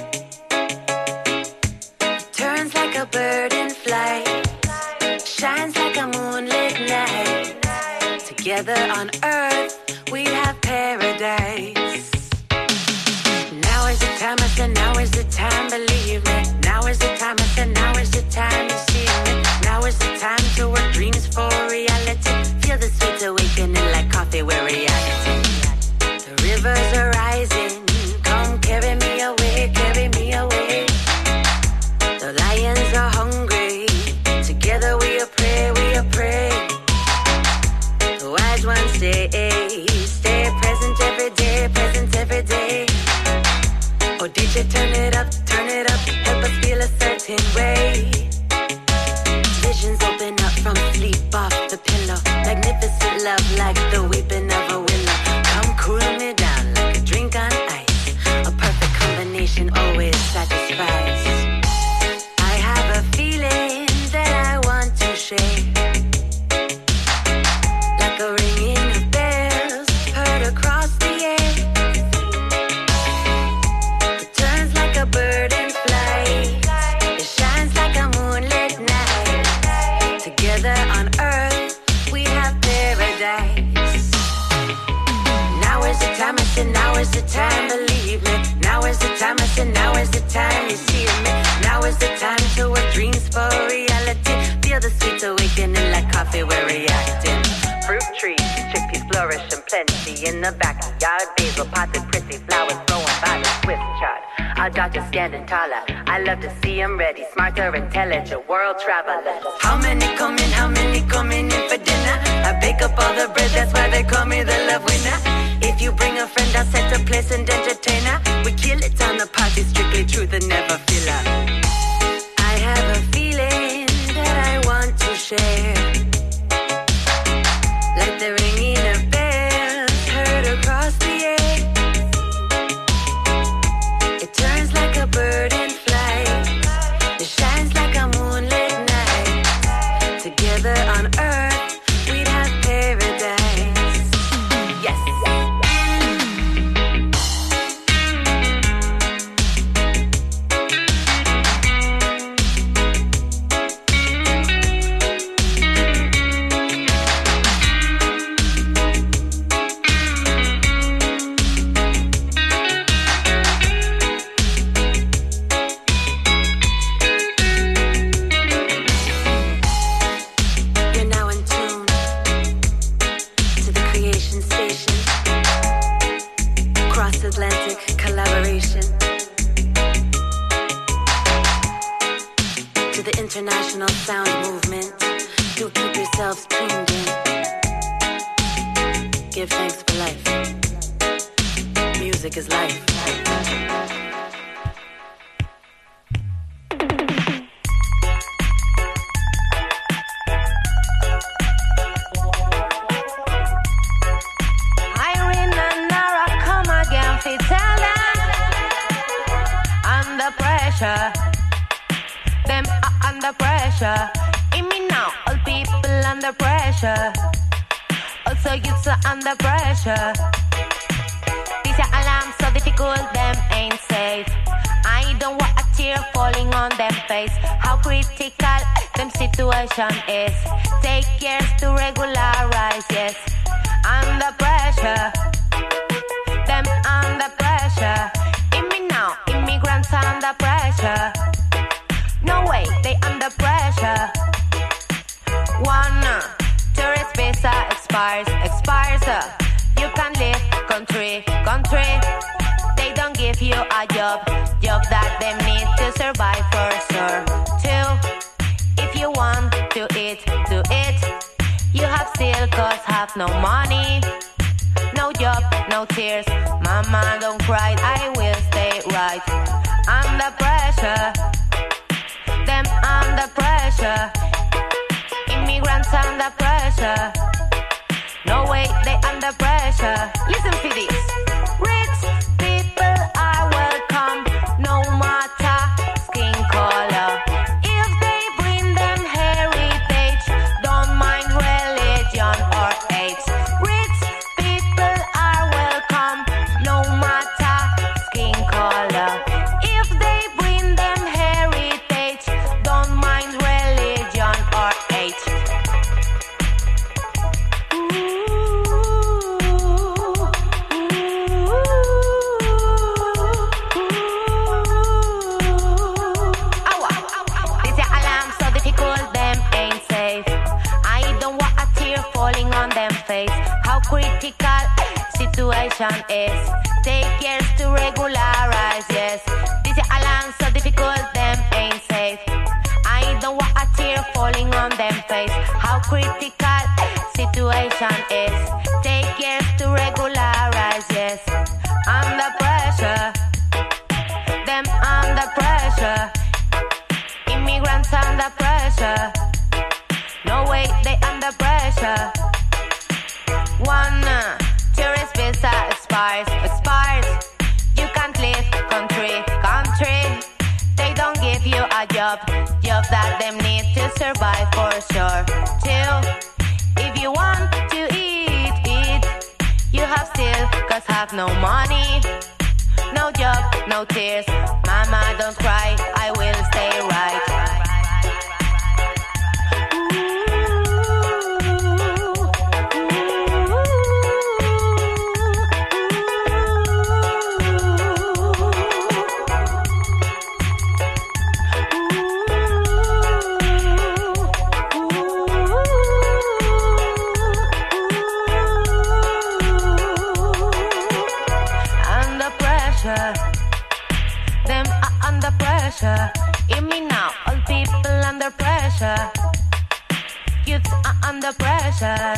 It turns like a bird in flight, shines like a moonlit night. Together on earth we have paradise. Now is the time, I said, now is the time, believe me. Now is the time, I said, now is the time, you see me. Now is the time to work dreams for reality. Feel the sweet awakening like coffee with reality. The rivers are rising, come carry me away, carry me away. The lions are hungry, together we are pray, we are pray. The wise ones say, stay present every day, present every day. Oh, D J, turn it up, turn it up, help us feel a certain way. Visions open up from sleep off the pillow. Magnificent love like the weeping of a willow. Come cool me down like a drink on ice. A perfect combination always satisfies. I have a share. Like a ringing of bells heard across the air. It turns like a bird in flight. It shines like a moonlit night. Together on earth we have paradise. Now is the time, I said now is the time, believe me. Now is the time, I said now is the time, you see me. Now is the time to work dreams for reality. Feel the sweet awakening like coffee we're reacting. Fruit trees, chickpeas flourish and plenty in the backyard. Basil potted pretty flowers growing by the Swiss chard. Our doctors standing taller, I love to see them ready. Smarter, intelligent, world travelers. How many come in, how many coming in for dinner? I bake up all the bread, that's why they call me the love winner. If you bring a friend, I'll set a place and entertain her. We kill it on the party, strictly truth and never filler. I have a feeling that I want to share. Like the ringing of bells heard across the air. It turns like a bird in flight. It shines like a moonlit night. Together on earth we'd have paradise. Yes. International sound movement. Do keep yourselves tuned in. Give thanks for life. Music is life. Irene and Nara come again, Fitella. Under pressure. Them are under pressure. In me now, all people under pressure. Also youths are under pressure. These are alarms so difficult, them ain't safe. I don't want a tear falling on them face. How critical them situation is. Take years to regularize, yes. Under pressure. Them under pressure. In me now, immigrants under pressure. No way, they under pressure. One, uh, tourist visa expires, expires. Uh, you can leave country, country. They don't give you a job, job that they need to survive for sure. Two, if you want to eat, to eat. You have still cause have no money. No job, no tears. Mama, don't cry, I will stay right. Under pressure. Them under pressure. Immigrants under pressure. No way, they under pressure. Listen to this. Rich people are welcome, no matter skin color. If they bring them heritage, don't mind religion or age. Rich people are welcome, no matter skin color. If they bring them heritage, don't mind religion or age. Awa. This your alarm so difficult, them ain't safe. I don't want a tear falling on them face. How critical situation is. Take years to regularize, yes. This your alarm so difficult, them ain't safe. I don't want a tear falling on them face. How critical situation is. Take years to regularize, yes. Under pressure. Them under pressure. Immigrants under pressure. No way, they under pressure. One, uh, tourist visa expires, expires. You can't leave country, country. They don't give you a job, job that them need to survive for sure. Two, if you want to eat, eat. You have still, cause have no money. No job, no tears. Mama, don't cry, I will stay right. Them are under pressure. Hear me now, all people under pressure. Youths are under pressure.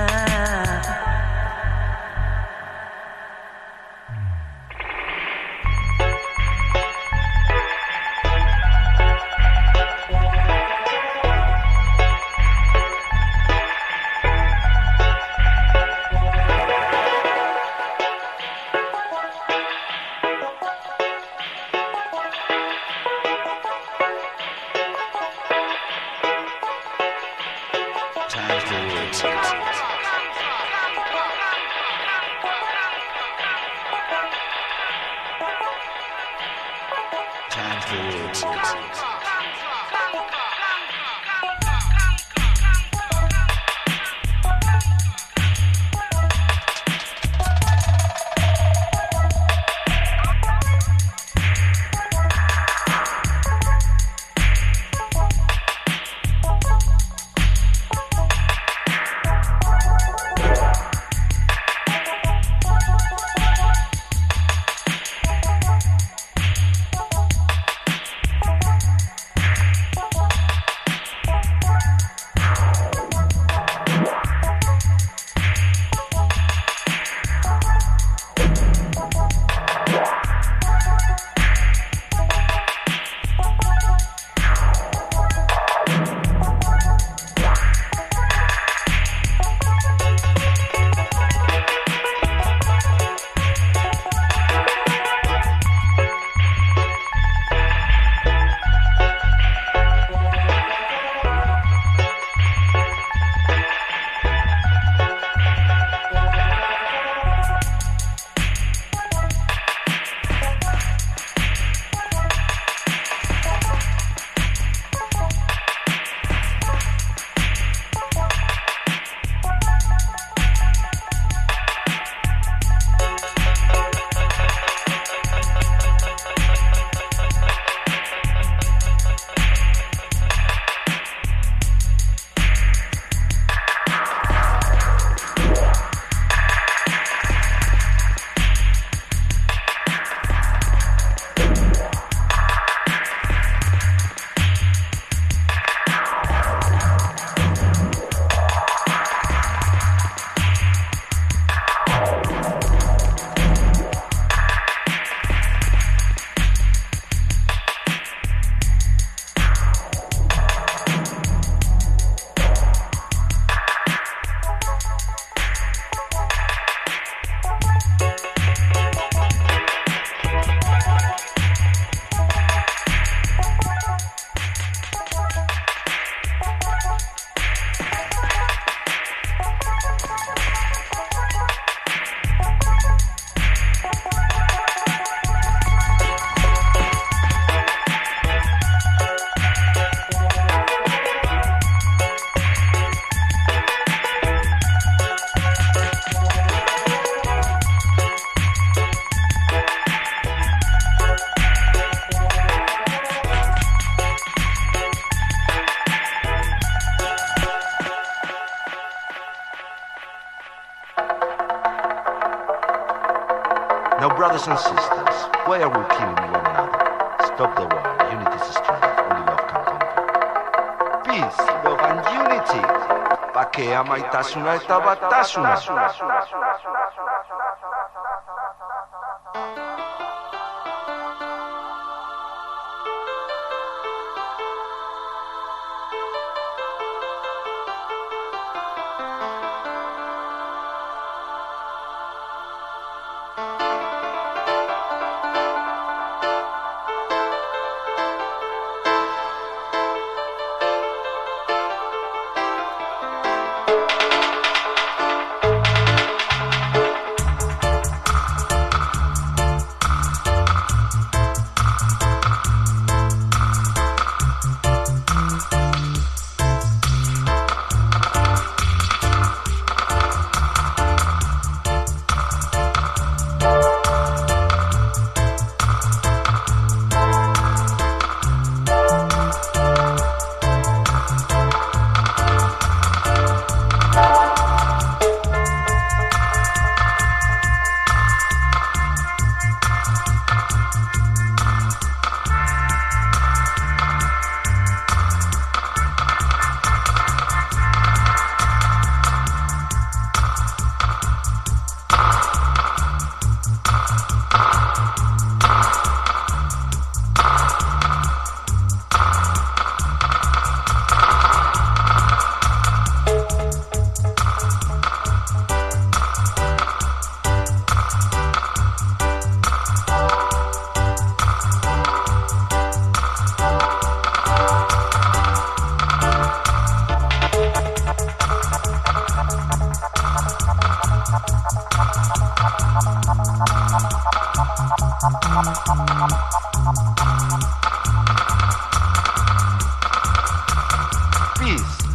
Now, brothers and sisters, why are we killing one another? Stop the war. Unity is strength. Only love can conquer. Peace, love, and unity. Pake amaitasuna eta batasuna.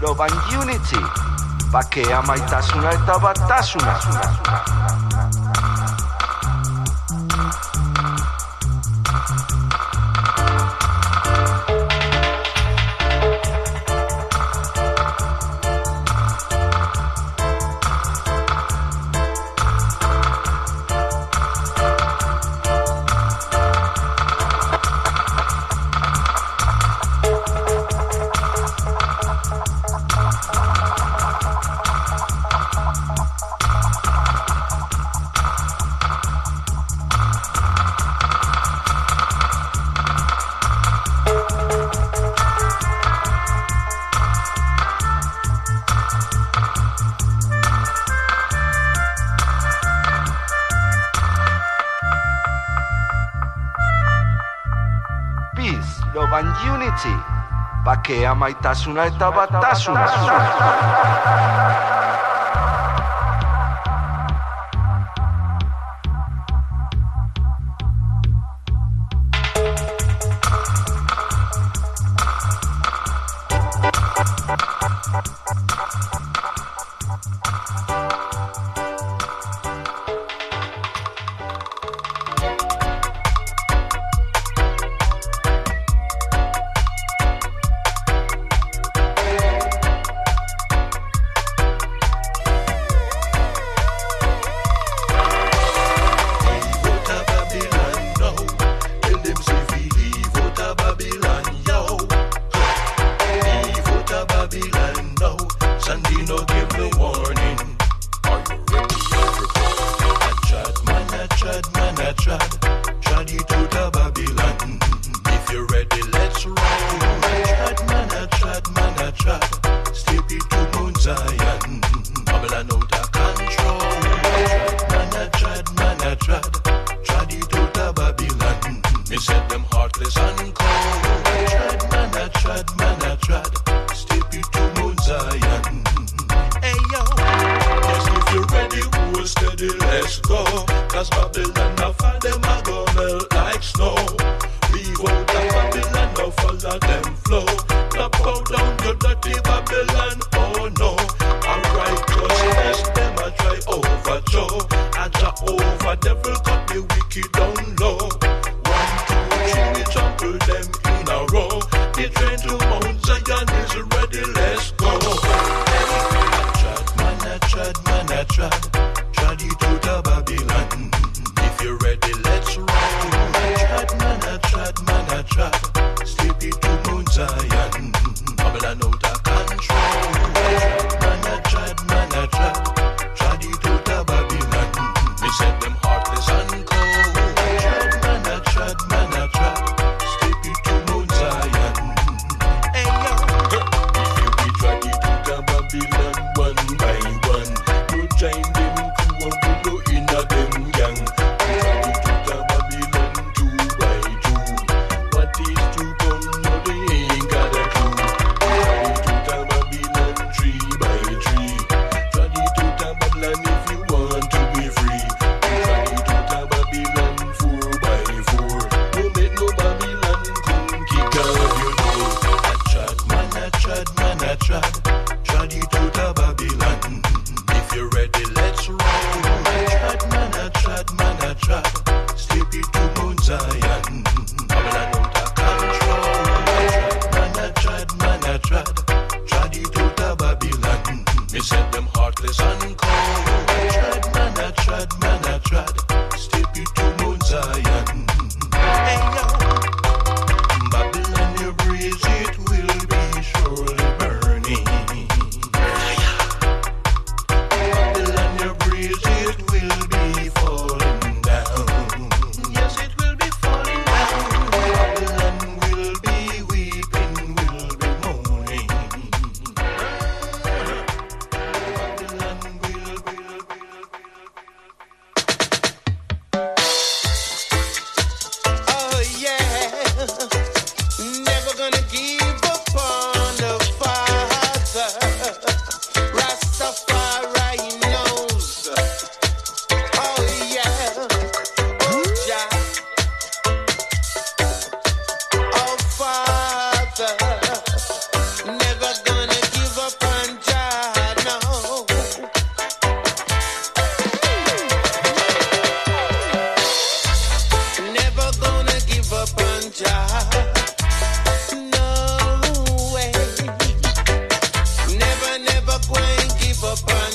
love and unity. Bakea maitasuna eta batasuna. Unity, bakea maitasuna eta batasuna.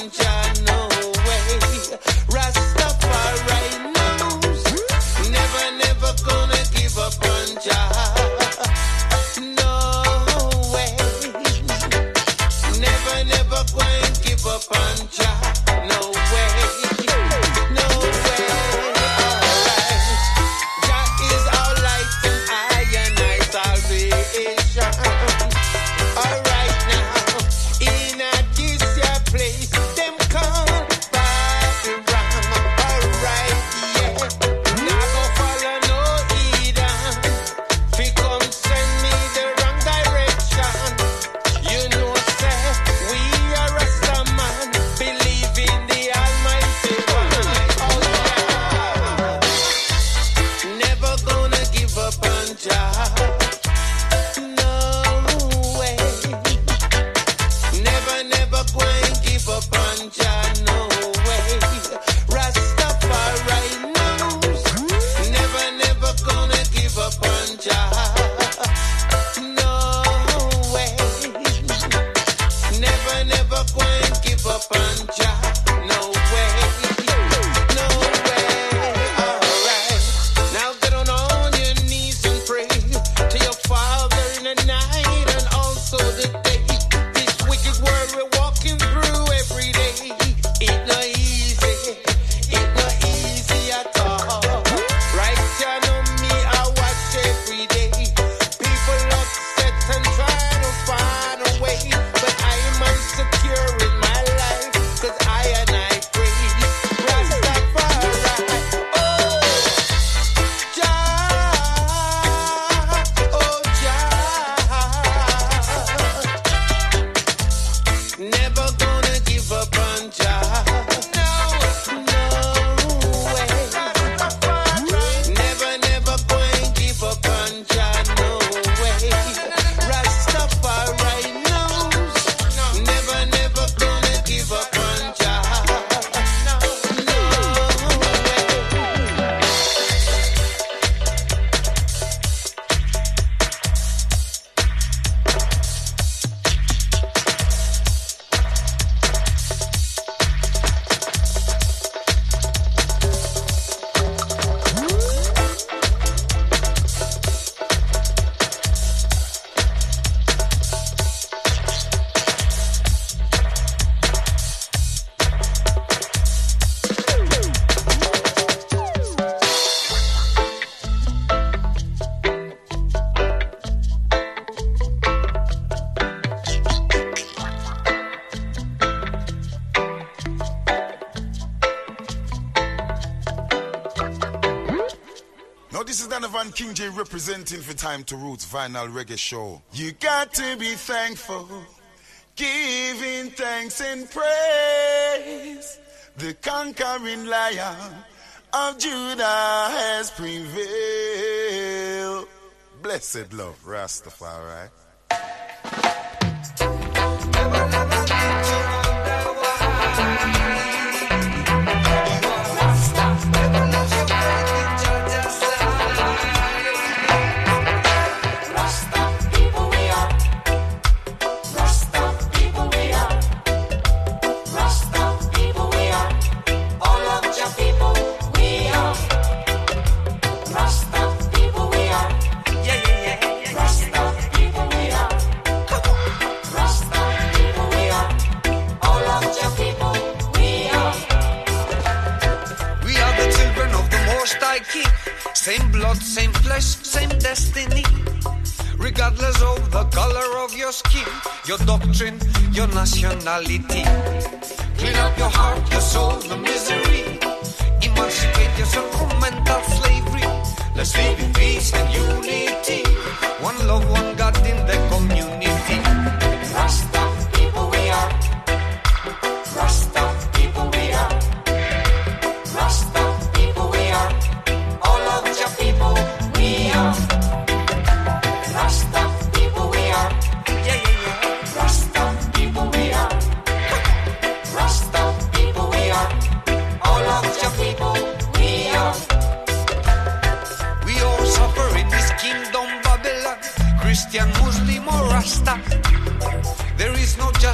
King J representing for Time to Roots Vinyl Reggae Show. You got to be thankful, giving thanks and praise. The conquering Lion of Judah has prevailed. Blessed love, Rastafari. Never, never, same blood, same flesh, same destiny. Regardless of the color of your skin, your doctrine, your nationality. Clean up your heart, your soul, the misery. Emancipate yourself from mental slavery. Let's live in peace and unity. One love, one God in the community. Rasta people we are. Rasta people we are. Rasta people we are. People, we are Rasta people, we are. Yeah, yeah, yeah. Rasta people, we are. Rasta people, we are. All of your people, we are. We all suffer in this kingdom Babylon. Christian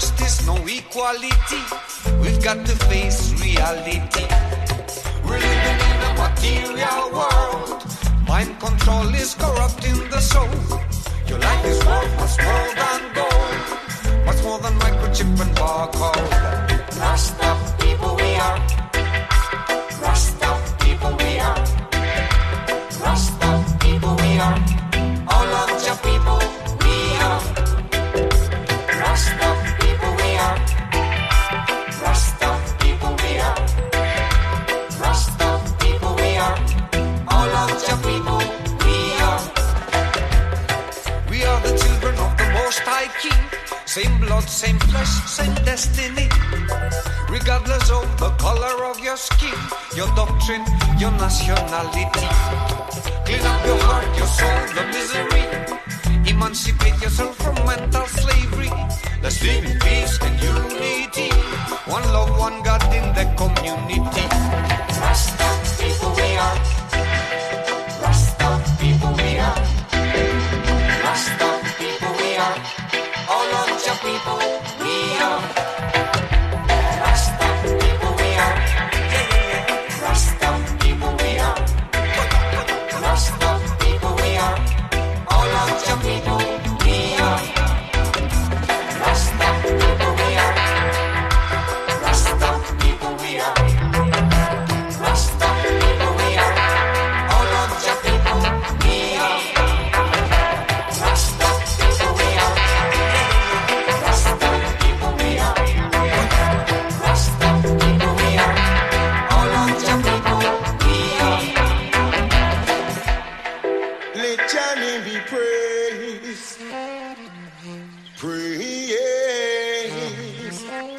justice, no equality. We've got to face reality. We're living in a material world. Mind control is corrupting the soul. Your life is worth much more than gold, much more than microchip and barcode. Rasta people we are. Rasta people we are. Rasta people we are. All of your people we are. Rasta people we are. Rasta people we are. Rasta people we are. All of your people we are. We are the children of the Most High King. Same blood, same flesh, same destiny. Regardless of the color of your skin, your doctrine, your nationality. Clean up your heart, your soul, your misery. Emancipate yourself from mental slavery. Let's live in peace and unity. One love, one God in the community. Rasta people we are. Rasta people we are. Rasta people we are. All of your people we are. Rasta people we are. Rasta people we are. Rasta people we are. All of your people we are. Rasta people we are. Rasta people we are. Rasta people we are. All of your people we are. Rasta people we are. Rasta people we are. Rasta people we are. All of your people we are. Let your name be praised. Praise.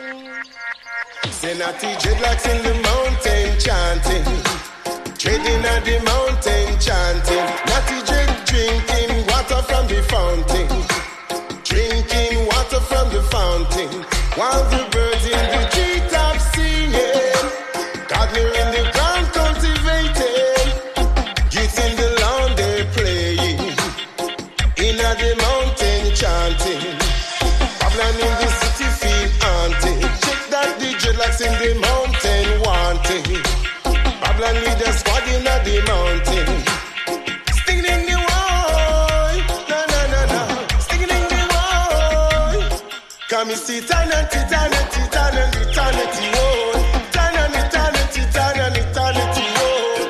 Senati dreadlocks in the mountain chanting. Treading at the mountain chanting. Natty dread drinking water from the fountain. Drinking water from the fountain. While the birds in the treetop singing. Gardener in the ground cultivating. Youth in the lawn they're playing. In at the mountain chanting. Babylon in the city feel haunted. Check that the dreadlocks in the mountain wanting. Babylon need a squad in at the mountain. Stinging in the wall. Na na na na. Stinging in the wall. Come and see eternity, eternity, eternity, eternity, oh. Eternity, eternity, eternity, eternity, oh.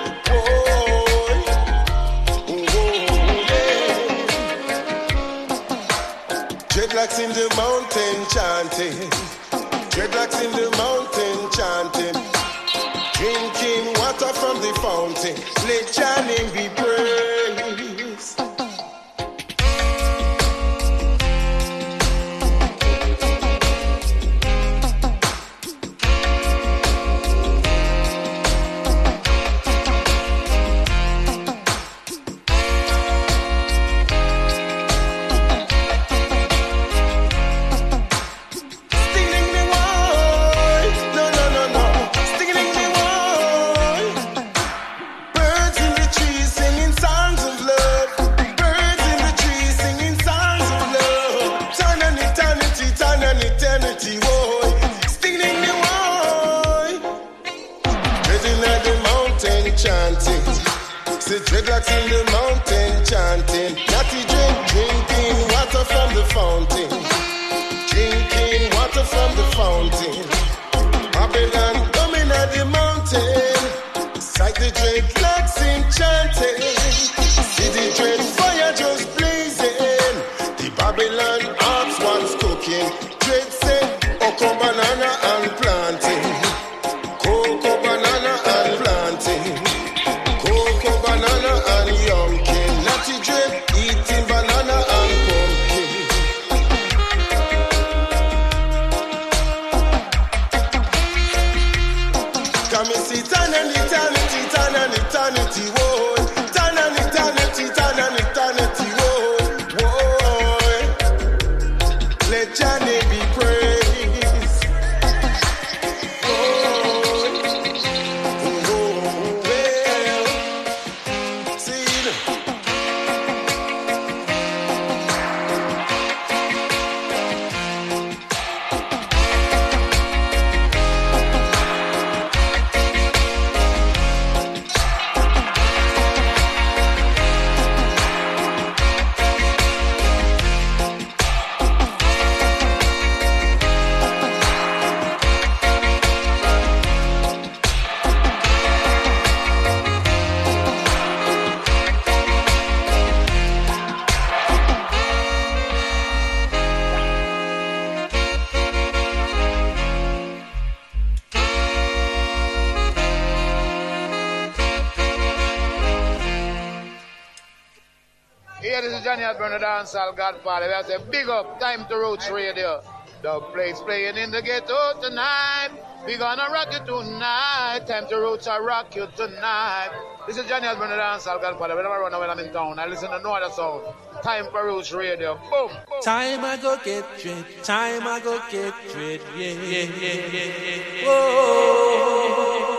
Dreadlocks in the mountain chanting. Dreadlocks in the mountain chanting. Drinking water from the fountain. Let your name be praised. Stinging the wall. No, no, no, no. Stinging the wall. Birds in the trees singing songs of love. Birds in the trees singing songs of love. Turn on eternity, turn on eternity, whoa. Stinging the wall. Dreading at the mountain chanting. Say dreadlocks in the mountain chanting. Natty drink, drinking water from the fountain. Drinking water from the fountain. Babylon coming at the mountain. Sight the dreadlocks in chanting. See the dread fire just blazing. The Babylon arms once cooking. Dread say, Oko banana and planting. Cocoa banana and planting. Cocoa banana and yonking. Natty dread eating banana and pumpkin. Come and see eternity, eternity, eternity, eternity, whoa. Eternity, eternity, eternity, eternity, whoa, whoa. Let your name be praised. Oh, oh, well. See, Johnny Osborne, the dancehall godfather. We have to big up Time to Roots Radio. The place playing in the ghetto tonight. We gonna rock you tonight. Time to Roots, I rock you tonight. This is Johnny Osborne, the dancehall godfather. Whenever I run away, I'm in town. I listen to no other sound. Time for Roots Radio. Boom, boom. Time I go get dread. Time I go get dread. Yeah, yeah, yeah, yeah, yeah. Whoa.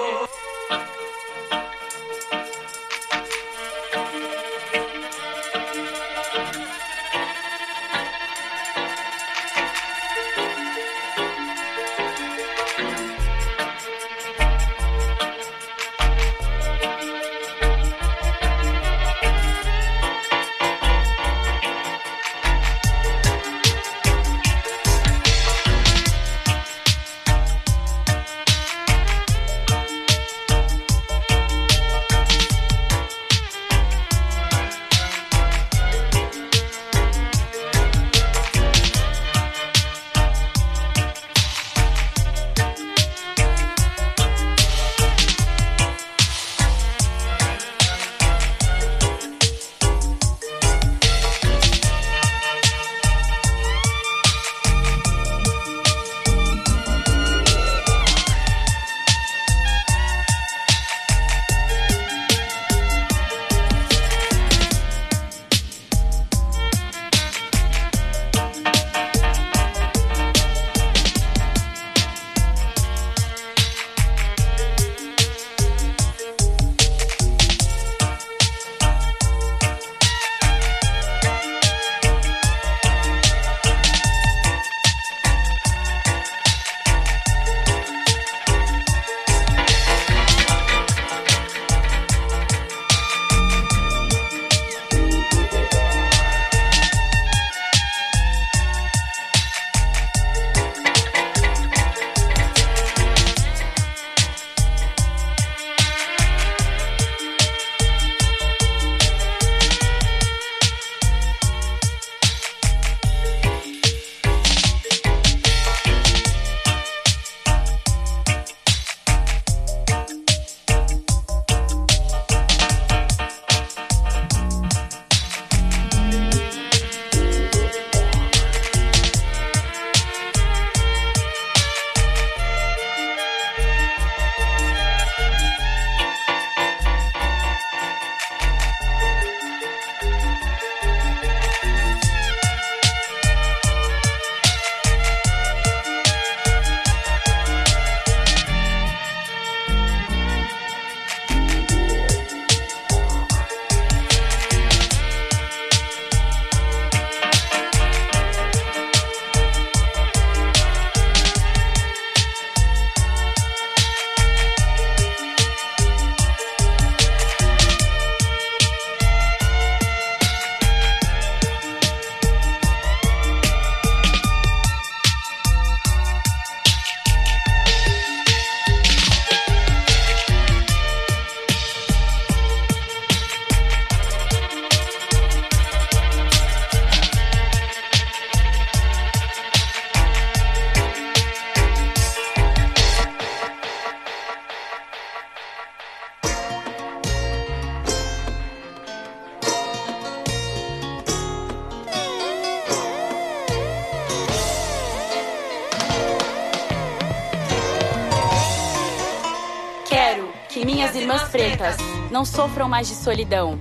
minhas irmãs pretas não sofram mais de solidão.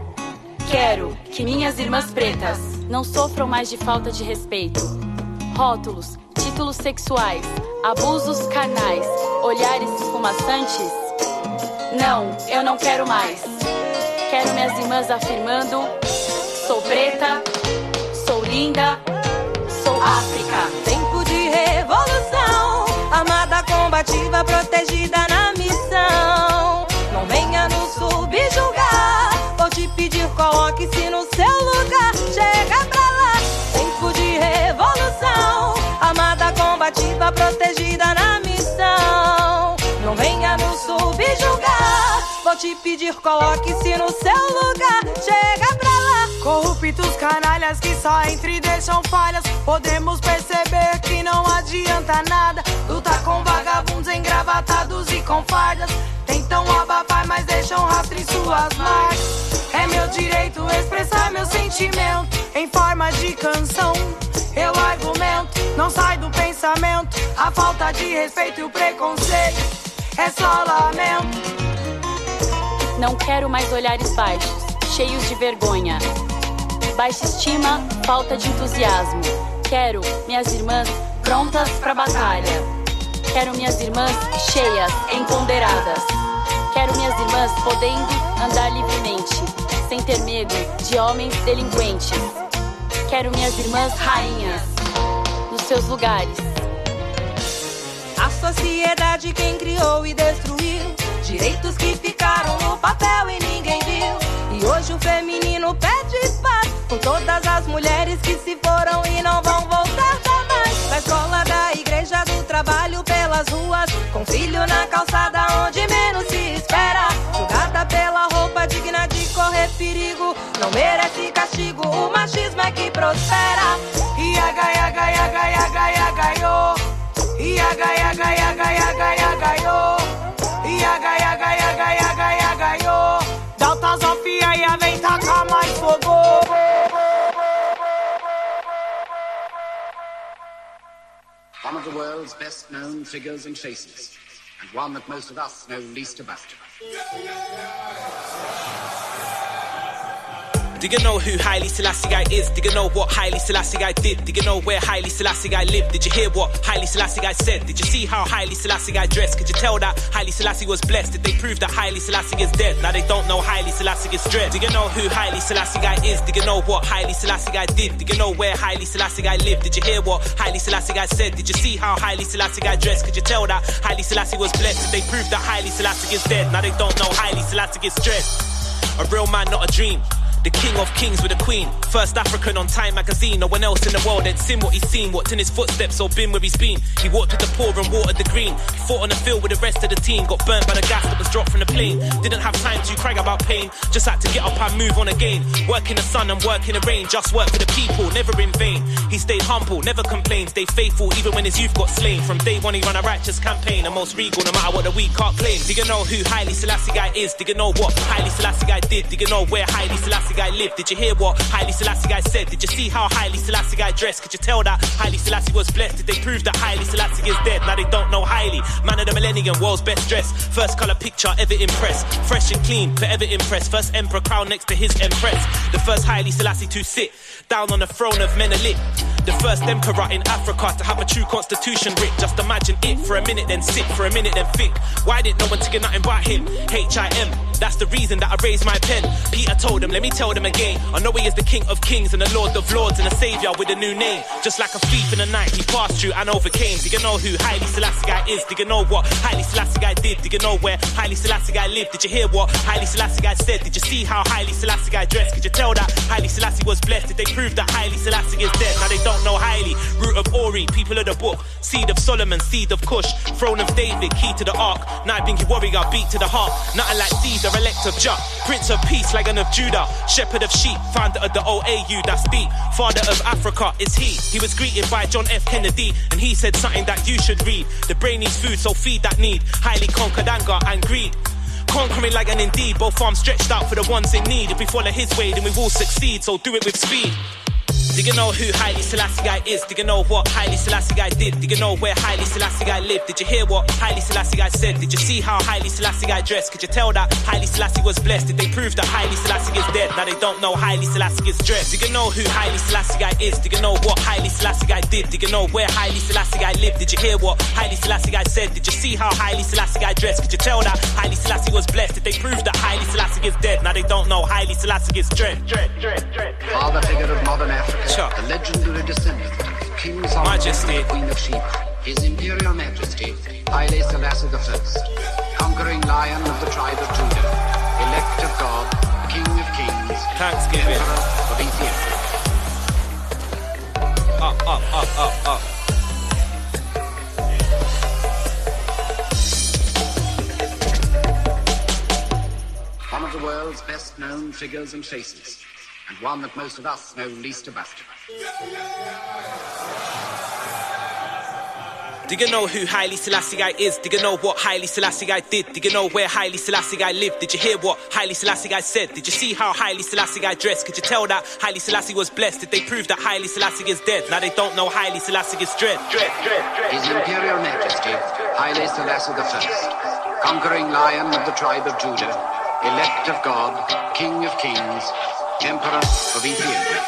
Quero que minhas irmãs pretas não sofram mais de falta de respeito. Rótulos, títulos sexuais, abusos carnais, olhares esfumaçantes. Não, eu não quero mais. Quero minhas irmãs afirmando: sou preta, sou linda, sou África. Tempo de revolução, amada, combativa, protegida na missão. Não venha nos subjugar, vou te pedir, coloque-se no seu lugar. Chega pra lá. Tempo de revolução, amada, combativa, protegida na missão. Não venha nos subjugar, vou te pedir, coloque-se no seu lugar. Chega pra lá. Corruptos canalhas que só entre deixam falhas. Podemos perceber que não adianta nada lutar com vagabundos em grava engravatados e com fardas. Tentam abafar, mas deixam rastro em suas marcas. É meu direito expressar meu sentimento em forma de canção. Eu argumento, não sai do pensamento. A falta de respeito e o preconceito é só lamento. Não quero mais olhares baixos, cheios de vergonha. Baixa estima, falta de entusiasmo. Quero minhas irmãs prontas pra batalha. Quero minhas irmãs cheias, empoderadas. Quero minhas irmãs podendo andar livremente, sem ter medo de homens delinquentes. Quero minhas irmãs rainhas, nos seus lugares. A sociedade quem criou e destruiu direitos que ficaram no papel e ninguém viu. E hoje o feminino pede espaço por todas as mulheres que se foram e não vão voltar jamais. Da escola, da igreja, do trabalho, pelas ruas, com filho na calçada onde menos se espera. Julgada pela roupa digna de correr perigo, não merece castigo, o machismo é que prospera. Iaga, iaga, iaga, iaga, iaga, yo. Iaga, iaga, iaga, iaga, iaga, yo. Iaga, iaga, iaga, iaga, iaga, yo. Delta Sofia ia vem tacar mais fogo. One of the world's best known figures and faces, and one that most of us know least about. Do you know who Haile Selassie I is? Do you know what Haile Selassie I did? Do you know where Haile Selassie I lived? Did you hear what Haile Selassie I said? Did you see how Haile Selassie I dressed? Could you tell that Haile Selassie was blessed? Did they prove that Haile Selassie is dead? Now they don't know Haile Selassie is dread. Do you know who Haile Selassie I is? Do you know what Haile Selassie I did? Do you know where Haile Selassie I lived? Did you hear what Haile Selassie I said? Did you see how Haile Selassie I dressed? Could you tell that Haile Selassie was blessed? Did they prove that Haile Selassie is dead? Now they don't know Haile Selassie is dread. A real man, not a dream. The king of kings with a queen. First African on Time magazine. No one else in the world had seen what he's seen. Walked in his footsteps or been where he's been. He walked with the poor and watered the green. Fought on the field with the rest of the team. Got burnt by the gas that was dropped from the plane. Didn't have time to cry about pain. Just had to get up and move on again. Work in the sun and work in the rain. Just work for the people, never in vain. He stayed humble, never complained. Stayed faithful even when his youth got slain. From day one he ran a righteous campaign. The most regal no matter what the weak can't claim. Do you know who Haile Selassie I is? Do you know what Haile Selassie I did? Do you know where Haile Selassie I lived? Did you hear what Haile Selassie I said? Did you see how Haile Selassie I dressed? Could you tell that Haile Selassie was blessed? Did they prove that Haile Selassie is dead? Now they don't know Haile. Man of the millennium, world's best dressed. First colour picture ever impressed. Fresh and clean, forever impressed. First emperor crown next to his empress. The first Haile Selassie to sit down on the throne of Menelik. The first emperor in Africa to have a true constitution writ. Just imagine it for a minute, then sit for a minute, then think. Why didn't no one take nothing but him? H I M, that's the reason that I raised my pen. Peter told him, let me tell them again. I know he is the King of Kings and the Lord of Lords and a Saviour with a new name. Just like a thief in the night, he passed through and overcame. Do you know who Haile Selassie I is? Do you know what Haile Selassie I did? Do you know where Haile Selassie I lived? Did you hear what Haile Selassie I said? Did you see how Haile Selassie I dressed? Could you tell that Haile Selassie was blessed? Did they prove that Haile Selassie is dead? Now they don't know Haile. Root of Ori, people of the book. Seed of Solomon, seed of Cush. Throne of David, key to the ark. Night Binky warrior, beat to the heart. Nothing like Caesar, elect of Jah. Prince of peace, Lion of Judah. Shepherd of sheep, founder of the O A U, that's deep. Father of Africa is he. He was greeted by John F. Kennedy, and he said something that you should read. The brain needs food, so feed that need. Highly conquered anger and greed. Conquering like an indeed, both arms stretched out for the ones in need. If we follow his way, then we will succeed, so do it with speed. Do you know who Haile Selassie I is? Do you know what Haile Selassie I did? Do you know where Haile Selassie I lived? Did you hear what Haile Selassie I said? Did you see how Haile Selassie I dressed? Could you tell that Haile Selassie was blessed? Did they prove that Haile Selassie is dead? Now they don't know Haile Selassie is dressed. Do you know who Haile Selassie I is? Do you know what Haile Selassie I did? Do you know where Haile Selassie I lived? Did you hear what Haile Selassie I said? Did you see how Haile Selassie I dressed? Could you tell that Haile Selassie was blessed? Did they prove that Haile Selassie is dead? Now they don't know Haile Selassie is dread. Dread, dread, dread, dread. Father figure of modern Africa, sure. The legendary descendant of King Solomon, Majesty, Queen of Sheba, His Imperial Majesty, Haile Selassie the First, conquering lion of the tribe of Judah, elect of God, King of Kings, Thanksgiving, Emperor of Ethiopia. Up, up, up, up, up. One of the world's best known figures and faces, and one that most of us know least about. Do you know who Haile Selassie I is? Do you know what Haile Selassie I did? Do you know where Haile Selassie I lived? Did you hear what Haile Selassie I said? Did you see how Haile Selassie I dressed? Could you tell that Haile Selassie was blessed? Did they prove that Haile Selassie is dead? Now they don't know Haile Selassie is dread. dread, dread, dread. His Imperial Majesty, Haile Selassie the First, conquering lion of the tribe of Judah, elect of God, King of kings, Emperor of Ethiopia.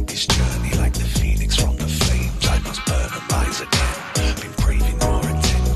Like the phoenix from the flames, I must burn and rise again. Been craving more attention.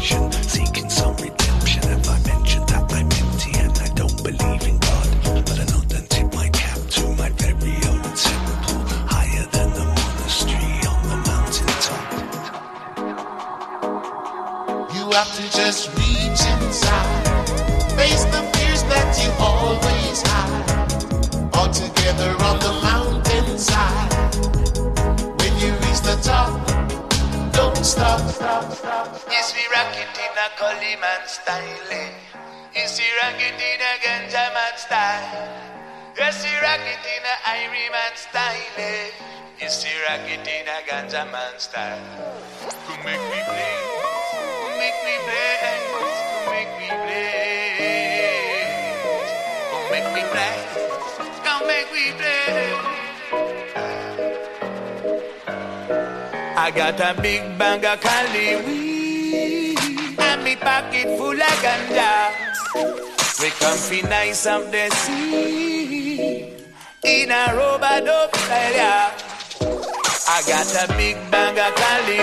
got to just reach inside. Face the fears that you always hide. All together on the mountainside. When you reach the top, don't stop. stop, stop. Yes, we rock it in a Coleman style. Eh? Yes, we rock it in a Ganja Man style. Yes, we rock it in a Irie Man style. Eh? Yes, we rock it in a Ganja Man style. Come make me play. Come make me play. Come make me play. Come make me play. Come make me play. I got a big bag of Cali weed and me pocket full of ganja. We comfy nice up the sea in a rubber dub style, yeah. I got a big bag of Cali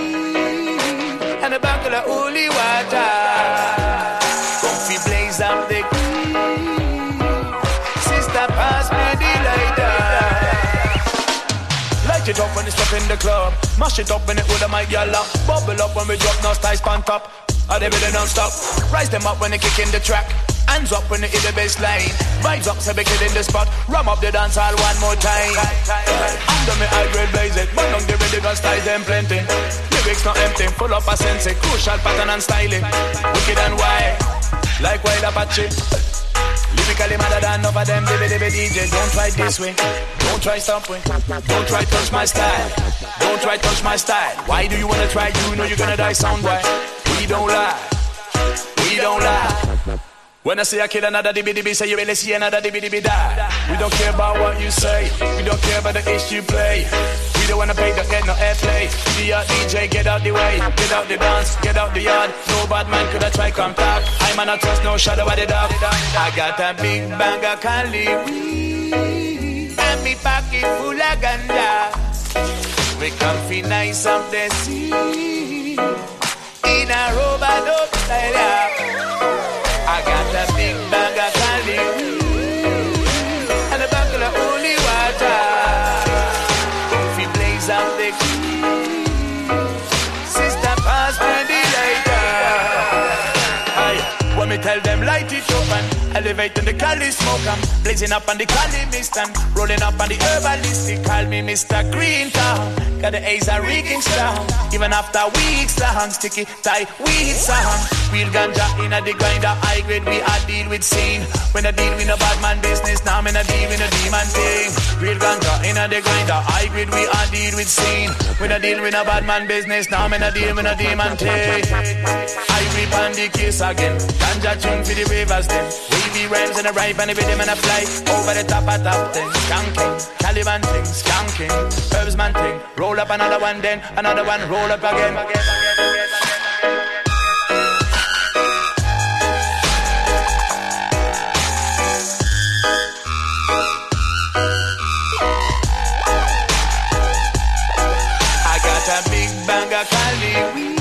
weed and a buckle of holy water. Comfy blaze up the key. Sister, pass me the lighter. Light it up when it's up in the club. Mash it up when it with a my gyal. Bubble up when we drop, no ties on top. Are they really non-stop? Rise them up when they kick in the track. Hands up when they hit the bass line. Vibes up so we kill in the spot. Ram up the dance hall one more time. Under me high grade blaze it. Burn on the ready gun styles them plenty. Lyrics not empty, full up a sense. Crucial pattern and styling. Wicked and wild, like Wild Apache. Lyrically madder than enough of them D J. Don't try this way. Don't try stopping. Don't try touch my style. Don't try touch my style. Why do you wanna try? You know you're gonna die sound boy. We don't lie. We don't lie. When I say I kill another D B D B, say you really see another D B D B die. We don't care about what you say. We don't care about the issue you play. We don't wanna pay the get no airplay. The uh, D J, get out the way. Get out the dance, get out the yard. No bad man could have tried come talk. I'm not trust no shadow of the dog. I got a big bag of Cali weed and me pocket full of ganja. We comfy nice up the sea in a rubber dub style, yeah. I got a big bag of Cali and a buckle of holy water. If you blaze out the key, sister, pass me the lighter. Aye, when me tell them light it up and elevating the Cali smoke, I'm blazing up on the Cali mist and rolling up on the herbalistic. Call me Mister Green Town. Got the A's are reeking strong. Even after weeks long, sticky tie weed song. Real ganja in a the grinder, high grade we are deal with scene. When I deal with a bad man business, now I'm in a deal with a demon thing. Real ganja in a the grinder, high grade we are deal with scene. When I deal with a bad man business, now I'm in a deal with a demon thing. I rip on the case again. Ganja tune for the ravers then. Wavy rhymes and a ripe and a rhythm and a fly. Over the top of top thing. Skanking, Caliban thing, skanking, herbs man thing. Roll up another one, then another one, roll up again. again, again, again, again. I got a big bag of Cali weed.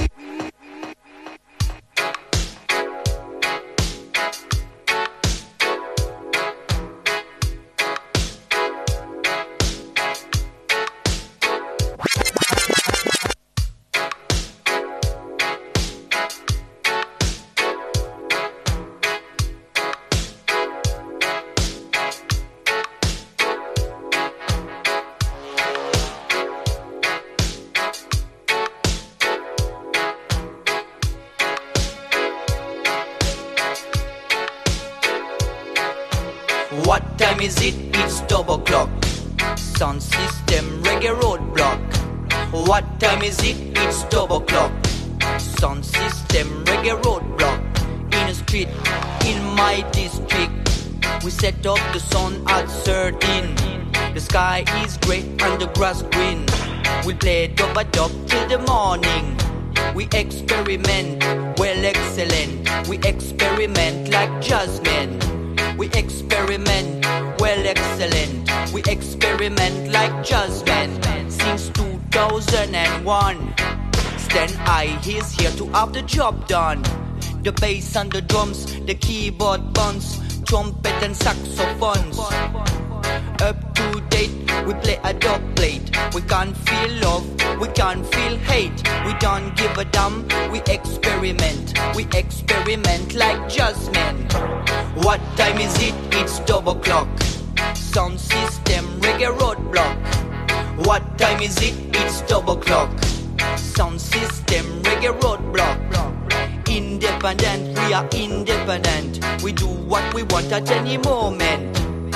What time is it? It's double clock. Sound system reggae roadblock. What time is it? It's double clock. Sound system reggae roadblock. In the street, in my district, we set up the sun at thirteen. The sky is grey and the grass green. We play dub a dub till the morning. We experiment, well excellent. We experiment like jazzmen. We experiment, well excellent. We experiment like jazzmen. Since two thousand one, Stan I is here to have the job done. The bass and the drums, the keyboard buns, trumpet and saxophones. Up to to date, we play a dub plate. We can't feel love, we can't feel hate. We don't give a damn, we experiment. We experiment like jazzmen. What time is it? It's double clock. Sound system, reggae roadblock. What time is it? It's double clock. Sound system, reggae roadblock. Independent, we are independent. We do what we want at any moment.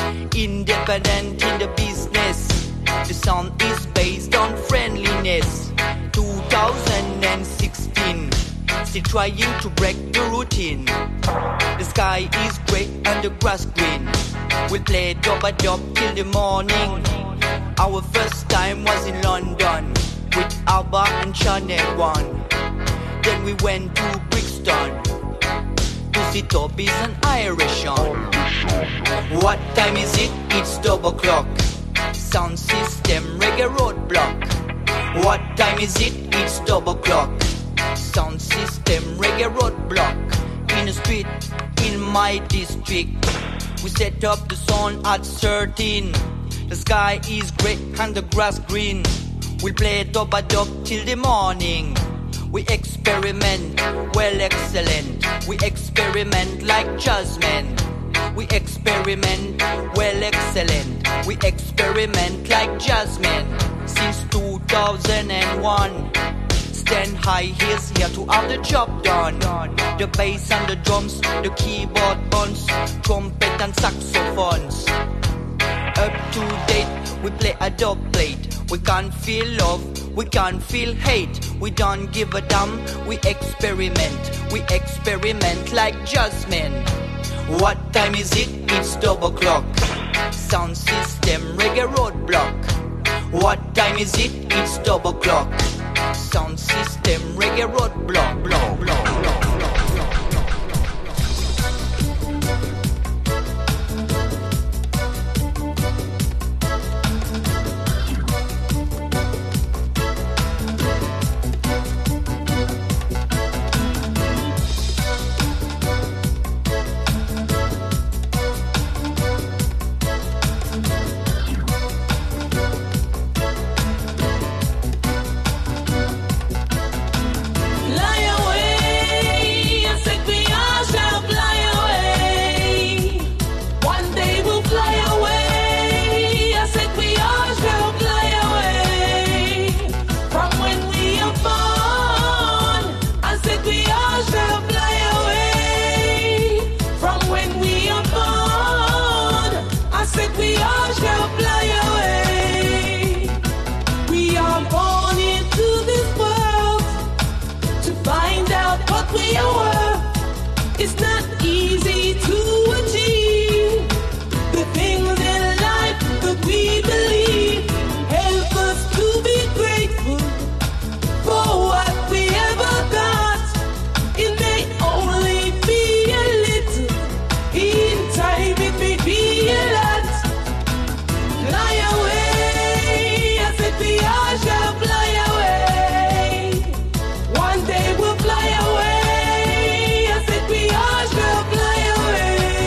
Independent in the business. The sound is based on friendliness. two thousand sixteen, still trying to break the routine. The sky is grey and the grass green. We'll play dub-a-dub till the morning. Our first time was in London with ABBA and Channel One. Then we went to Brixton to see Tobies and Irish on. What time is it? It's double clock. Sound system, reggae roadblock. What time is it? It's double clock. Sound system, reggae roadblock. In the street, in my district, we set up the sound at thirteen. The sky is grey and the grass green. We'll play dub-a-dub till the morning. We experiment, well excellent. We experiment like jazzmen. We experiment, well excellent. We experiment like jazzmen. Since two thousand one, Stand High is here to have the job done. The bass and the drums, the keyboard buns, trumpet and saxophones. Up to date, we play a dub plate. We can't feel love, we can't feel hate. We don't give a damn, we experiment. We experiment like jazzmen. What time is it? It's double clock. Sound system, reggae roadblock. What time is it? It's double clock. Sound system, reggae roadblock. Block, block, block. One day we'll fly away. I said we all shall fly away.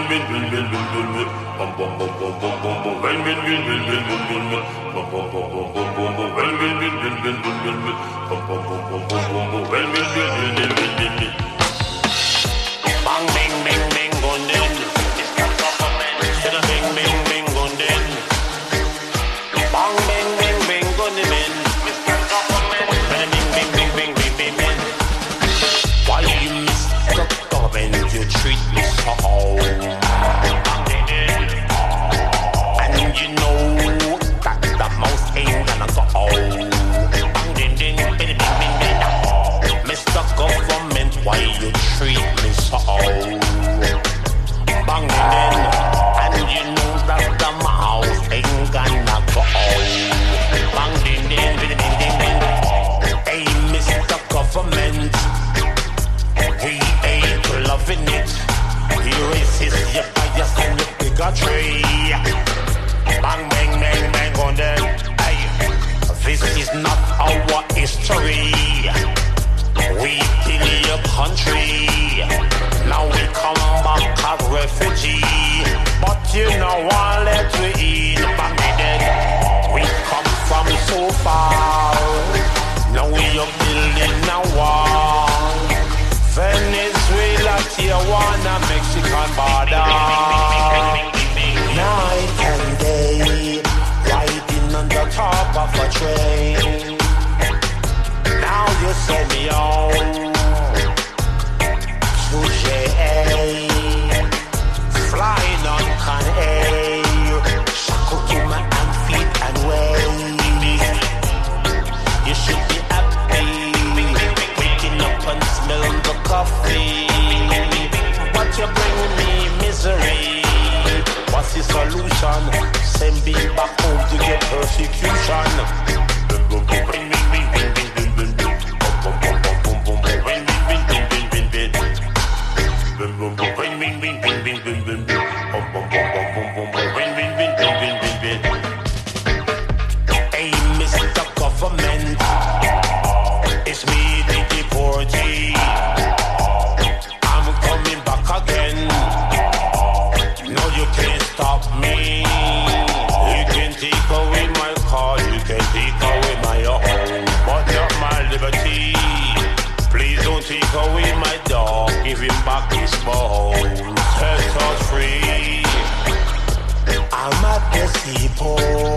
I'm at the seaport.